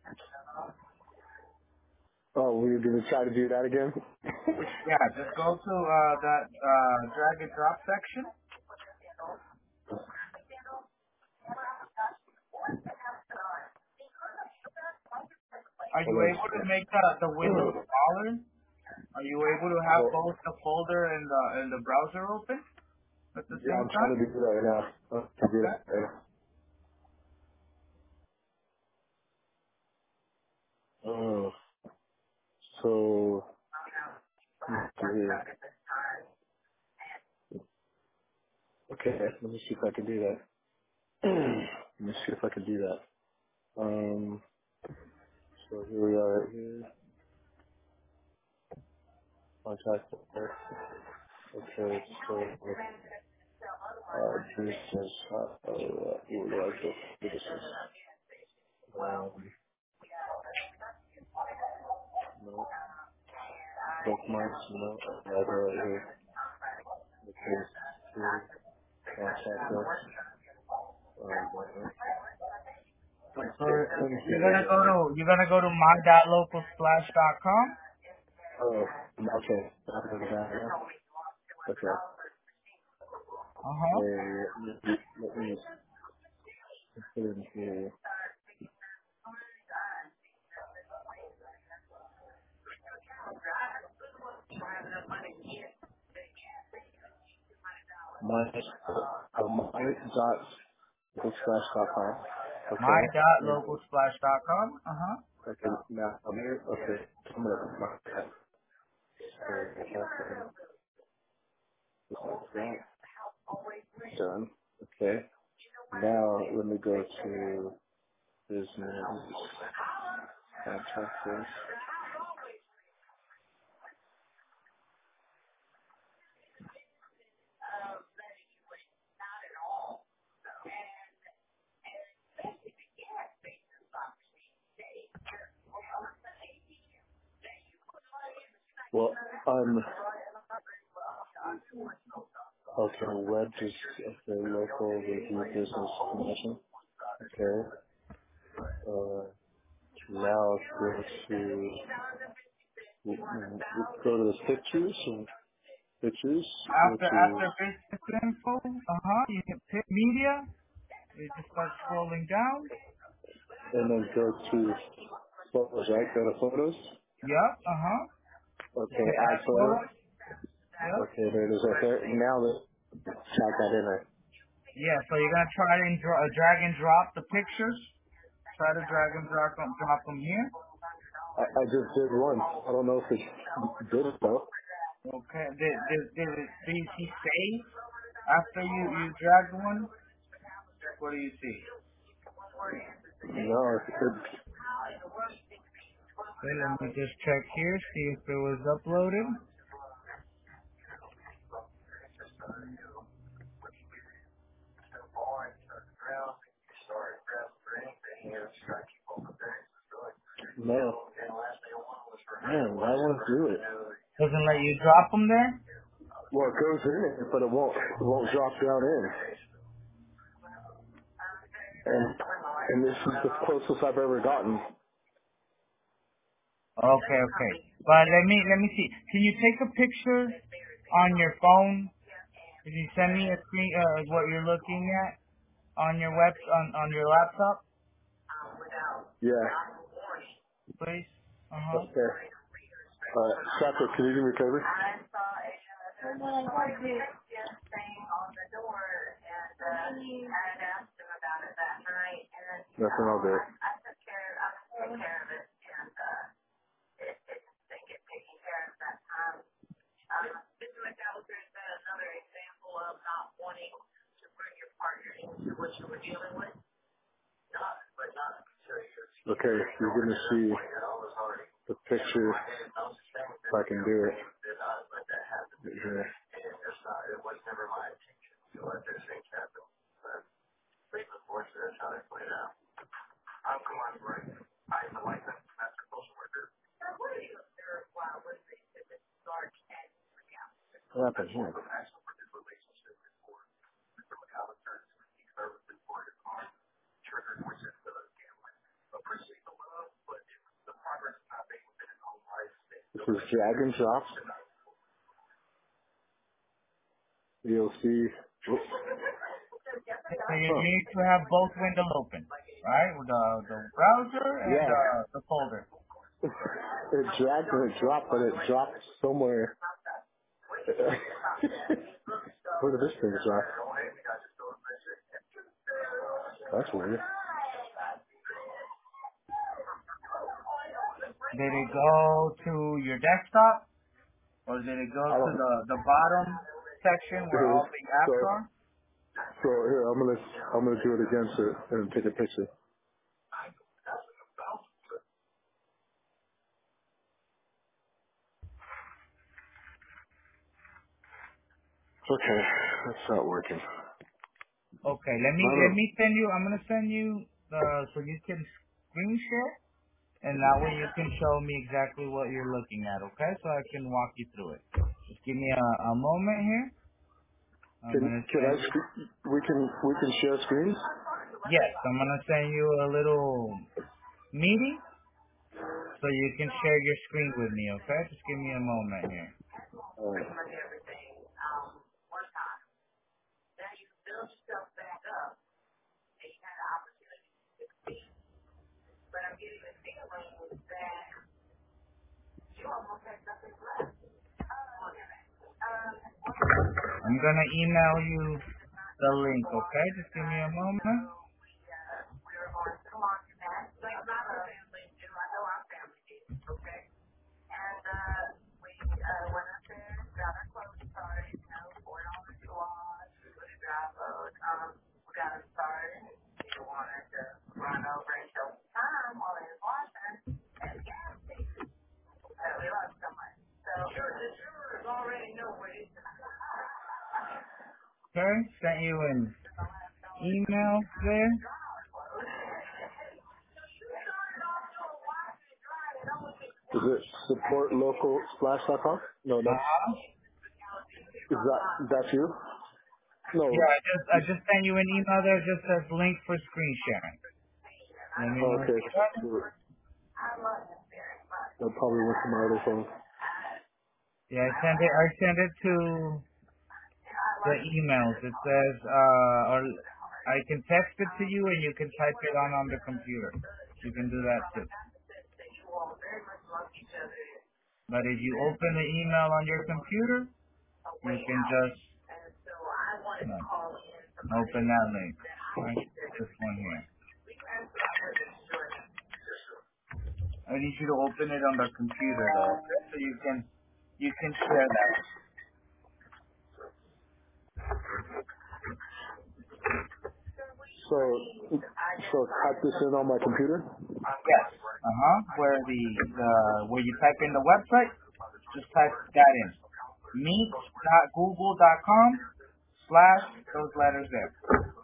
oh, we're going to try to do that again? Yeah, just go to that drag and drop section. Are you Hold on. able to make the window smaller? Are you able to have Hold both the folder and the browser open at the Yeah, same I'm time? trying to do that right now. To do Okay. that right now. So, okay, let me see if I can do that. Let me see if I can do that. So here we are right here. Contact. Okay, so, this is, here we are. This is, no, bookmarks, no, right here. Okay, here, contact us. So And you're gonna go to my.localsplash.com. oh, okay. Okay. Uh huh. Let me put in here. My dot bookslash.com. Okay. My.localsplash.com. Uh huh. Okay. Now I'm here. Okay. I'm gonna put my done. Okay. Now let me go to business contractors. Well, okay, web is okay, local review business information. Okay. Now go to the pictures and pictures, which is, After business info, uh huh. You can pick media. You just start scrolling down. and then go to photos, right? Go to photos. Yep. Uh huh. Okay, Hit add add photo. photo. Yep. Okay, there it is right there. Now type that in there. Yeah. So you're gonna try and drag and drop the pictures. try to drag and drop them here. I just did one. I don't know if it did it though. Okay. Did you see save after you dragged one? What do you see? No, Okay, let me just check here, see if it was uploaded. no. Man, why won't it do it? Doesn't let you drop them there? Well, it goes in it, but it won't drop down in. And this is the closest I've ever gotten. Okay, okay. But let me see. Can you take a picture on your phone? Can you send me a screen what you're looking at on your on your laptop, Yeah. please? Uh-huh. Okay. Shaka, can you do me a favor? Nothing, I'll do it. Okay, you're going to see the picture if I can do it. Yeah. What happened here? This is drag and drop. You'll see. Oops. So you Huh. need to have both windows open, right? With the browser and Yeah. the folder. It dragged and it dropped, but it dropped somewhere. Where did this thing drop? That's weird. Did it go to your desktop, or did it go I to don't. the bottom section where all the So apps are? here I'm gonna do it again and take a picture. Okay, that's not working. Okay, Not let a, me send you. I'm gonna send you so you can screen share, and that way you can show me exactly what you're looking at. Okay, so I can walk you through it. Just give me a moment here. I'm gonna can send I? you. We can share screens. Yes, I'm gonna send you a little meeting so you can share your screen with me. Okay, just give me a moment here. Alright. I'm gonna email you the link. Okay, just give me a moment. Okay, sent you an email there. Is it supportlocalsplash.com? No. Uh-huh. That's you? Yeah, No. I just sent you an email there. Just says link for screen sharing. Let me know if Okay. you got it. That probably went to my other phone. Yeah, I sent it to the emails. It says or I can text it to you and you can type it on the computer. You can do that too. But if you open the email on your computer, you can just open that link. Right? This one here. I need you to open it on the computer though, okay? So you can share that. So, so type this in on my computer? Yes. Where you type in the website, just type that in. Meet.google.com/ those letters there.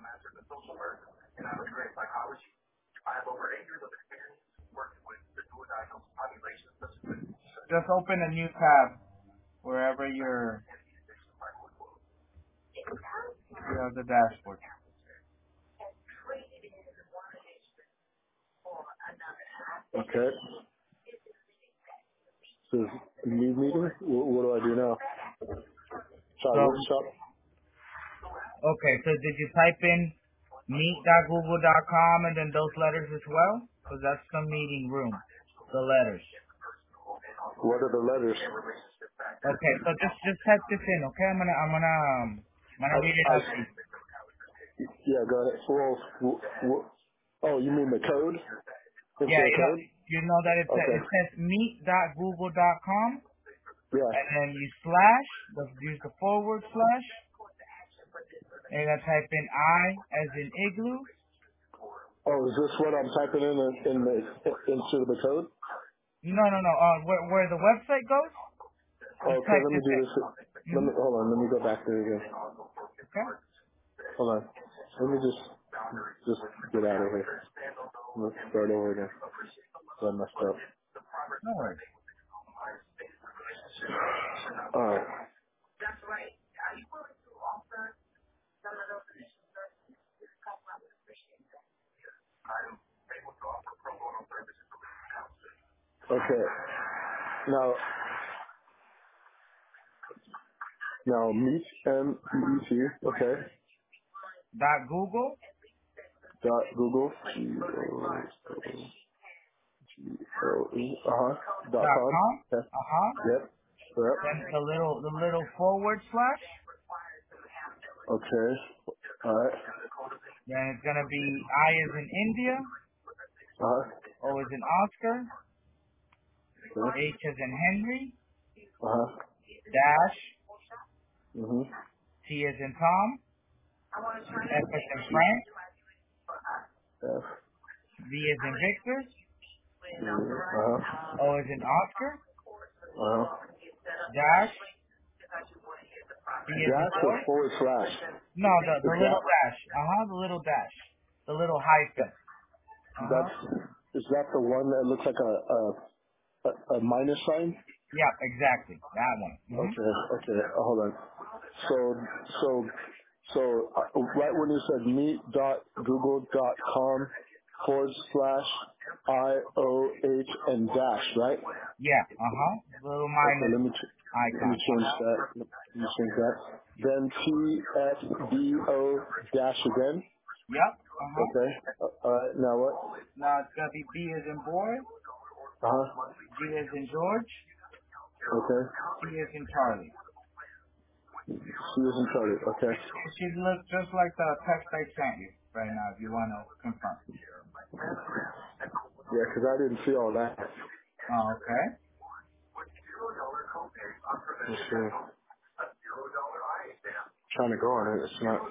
Just open a new tab wherever you have the dashboard. Okay. Says new meeting? What do I do now? Sorry, So, workshop? okay, so did you type in meet.google.com and then those letters as well? Because that's the meeting room, the letters. What are the letters? Okay, so just type this in, okay? I'm gonna read it I, out to you. yeah, go ahead. Well, oh, you mean the code? Yeah, Enter a code? you know that Okay. it says meet.google.com Yeah. and then you slash, use the forward slash, and then type in I as in igloo. Oh, is this what I'm typing in the into the code? No. Where the website goes, just Okay, type let me this do in. this. Let me Mhm. hold on. Let me go back there again. Okay. Hold on. Let me just get out of here. Let's start over again. I messed up. No worries. All right. Okay. Now, meet M-E-T. Okay. Google Dot Google. Dot dot com. com. Okay. Uh-huh. Yep. Then Yep. the little forward slash. Okay. All right. Then it's gonna be I as in India, Uh-huh. O as in Oscar, Okay. H as in Henry, Uh-huh. dash, Mm-hmm. T as in Tom, F as in Frank, F. V as in Victor, Uh-huh. O as in Oscar, Uh-huh. dash, B as in Dash or boy. forward slash? No, the Is little dash. The little dash. The little hyphen. that's is that the one that looks like a minus sign? Yeah, exactly. That one. Okay, okay, hold on. So right when you said meet.google.com / IOH and dash, right? Yeah, little Okay, minus let me icon. change that. Let me change that. Then TFDO dash again. Yep, Okay. All right. Now what? Now it's gonna be B as in boy, Uh huh. G as in George, Okay. T as in Charlie. She isn't started. Okay. It should look just like the text I sent you right now if you want to confirm. Yeah, 'cause I didn't see all that. Oh, okay. Let's see. Trying to go on it. It's not.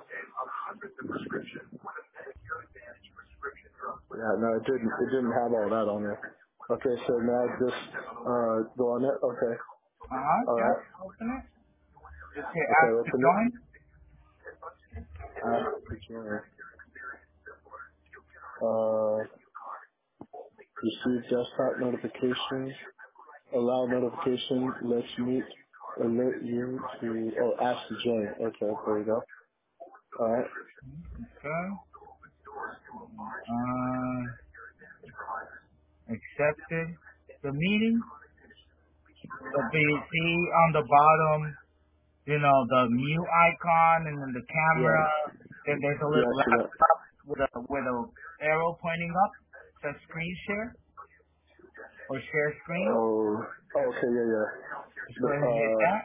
Yeah, no, it didn't. It didn't have all that on there. Okay, so now just go on it. Okay. All Yep. right. Open it. Just hit Okay, ask to open it. join. Receive desktop notifications. Allow notification. Let's meet. Alert you to. Oh, ask to join. Okay, there you go. All right. Okay. Uh, accepted the meeting. So see on the bottom, the mute icon and then the Yeah. camera. Then there's a Yeah, little I see that. laptop with a arrow pointing up. It says screen share or share screen. Oh, okay, yeah, yeah. Just go ahead and hit that.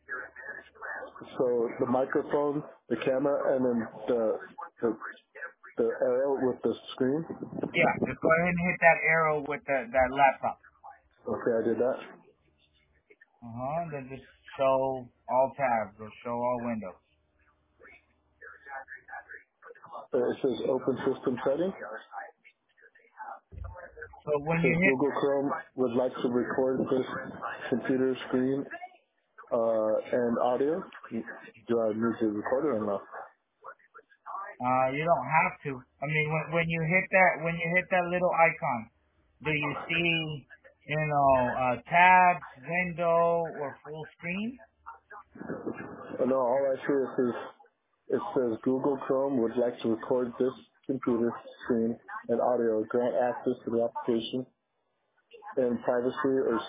So the microphone, the camera, and then the The arrow with the screen. Yeah, just go ahead and hit that arrow with that laptop. Okay, I did that. Then just show all tabs or show all windows. It says open system setting. So when It you says hit, Google Chrome would like to record this computer screen and audio. Do I need to record it or not? you don't have to. I mean, when you hit that little icon, do you see, tabs, window, or full screen? Oh, no, all I see is it says Google Chrome would like to record this computer screen and audio, grant access to the application in privacy or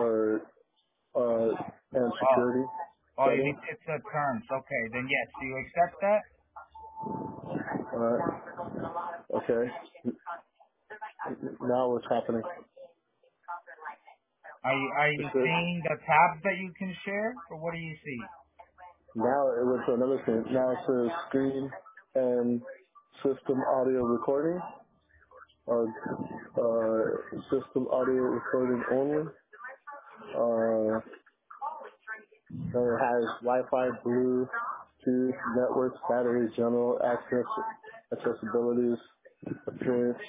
and Oh, security oh, you setting. need to hit the terms. Okay, then yes, do you accept that? Okay. Now what's happening? Are It you says, seeing the tabs that you can share, or what do you see? now it went to another thing. Now it says screen and system audio recording or system audio recording only. So it has Wi-Fi, Bluetooth, networks, battery, general accessibilities, appearance,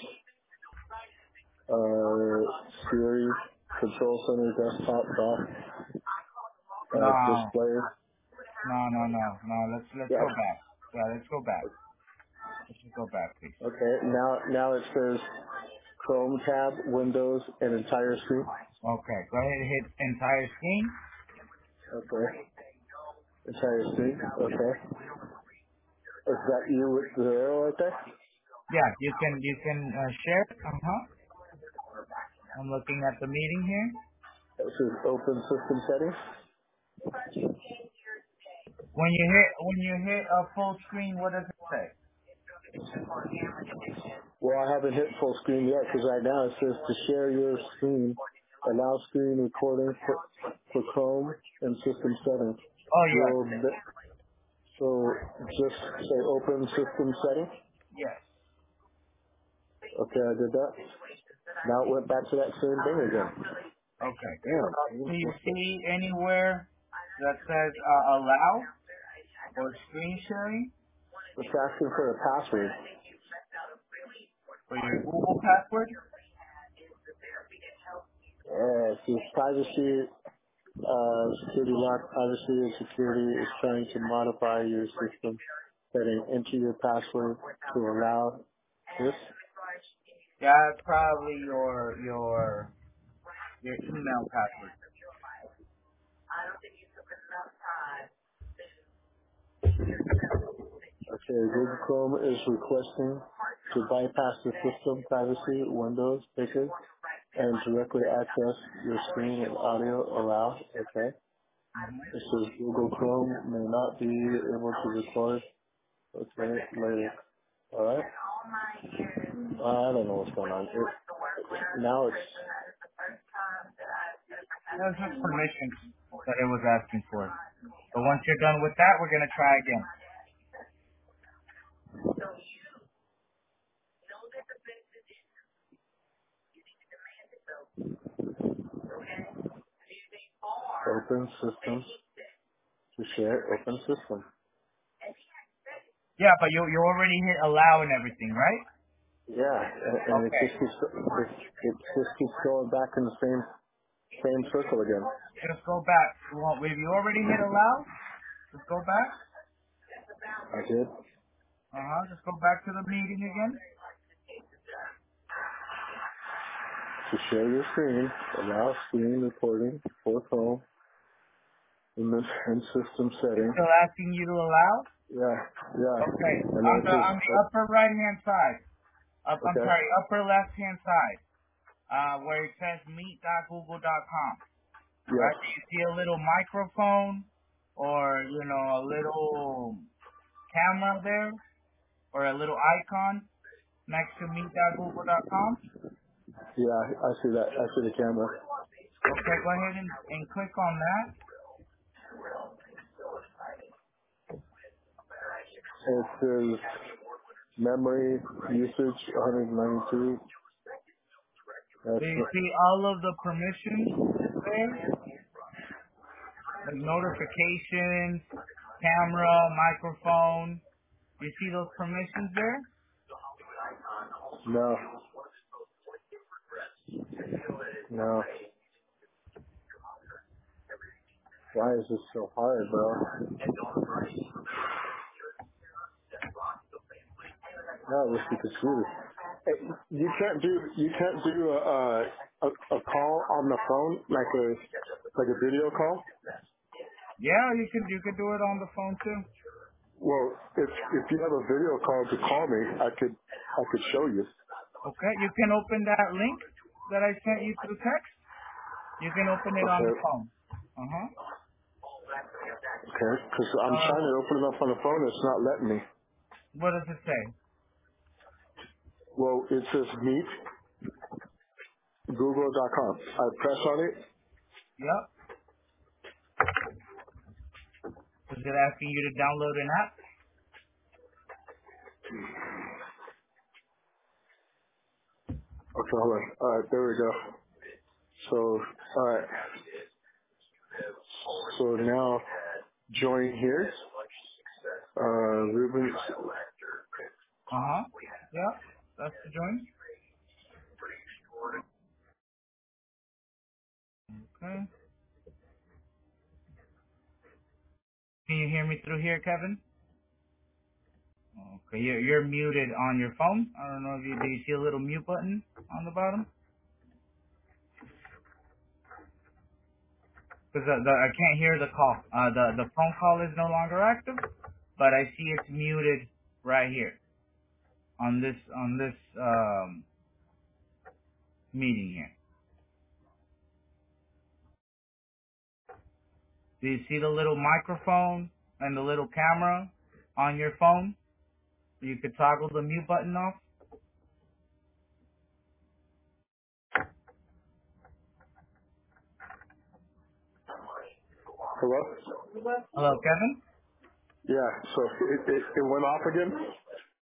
Siri, control center, desktop, dock, No, display. no. Let's Yeah. go back. Yeah, let's go back. Let's just go back, please. Okay. Now it says Chrome tab, Windows, and entire screen. Okay, go ahead and hit entire screen. Okay. Entire screen. Okay. Is that you with the arrow right there? Yeah, you can share it. I'm looking at the meeting here. It says open system settings. When you hit a full screen, what does it say? Well, I haven't hit full screen yet because right now it says to share your screen, allow screen recording for Chrome and system settings. Oh yes, Will so just say open system setting. yes. Okay, I did that. Now it went back to that same thing again. Okay. Damn. Do you see anywhere that says allow or screen sharing It's asking for a password. for your Google password? It says privacy, security lock, privacy and security is trying to modify your system setting. Enter your password to allow this. That's probably your email password. Okay, Google Chrome is requesting to bypass the system privacy Windows picker and directly access your screen and audio allow. Okay. Hmm. It says Google Chrome may not be able to record. Okay, later. Alright. I don't know what's going on. Now it's That's just permissions that it was asking for. But once you're done with that, we're gonna try again. open systems to share open system. Yeah, but you already hit allow and everything, right? Yeah, and Okay. it just keeps going back in the same circle again. Just go back. Well, if you already hit allow, just go back. I did. Just go back to the meeting again. To share your screen, allow screen recording for phone in the in system It's setting. still asking you to allow. Yeah, yeah. Okay. And On then it the says, on the upper right hand side. I'm okay, sorry, upper left hand side. Where it says meet.google.com. yes, Right? Do you see a little microphone or a little camera there or a little icon next to meet.google.com? yeah, I see that. I see the camera. Okay, go ahead and click on that. It says Memory usage 192. Do That's you see all of the permissions there? Like notifications, camera, microphone. You see those permissions there? no, no. Why is this so hard, bro? No, this is computer. Hey, you can't do a call on the phone like a video call. Yeah, you could do it on the phone too. Well, if you have a video call to call me, I could show you. Okay, you can open that link that I sent you through text. You can open it on the Okay, phone. Uh-huh. okay. Because I'm Uh, trying to open it up on the phone, it's not letting me. what does it say? Well, it says meet google.com. I press on it. Yep. Is it asking you to download an app? Okay, hold on. All right, there we go. So, all right. So now join here. Ruben. Uh-huh. Yep. That's the join. Okay. Can you hear me through here, Kevin? Okay, you're muted on your phone. I don't know if do you see a little mute button on the bottom? Because I can't hear the call. The phone call is no longer active, but I see it's muted right here on this meeting here. Do you see the little microphone and the little camera on your phone? You could toggle the mute button off. Hello? Hello, Kevin? Yeah, so it went off again?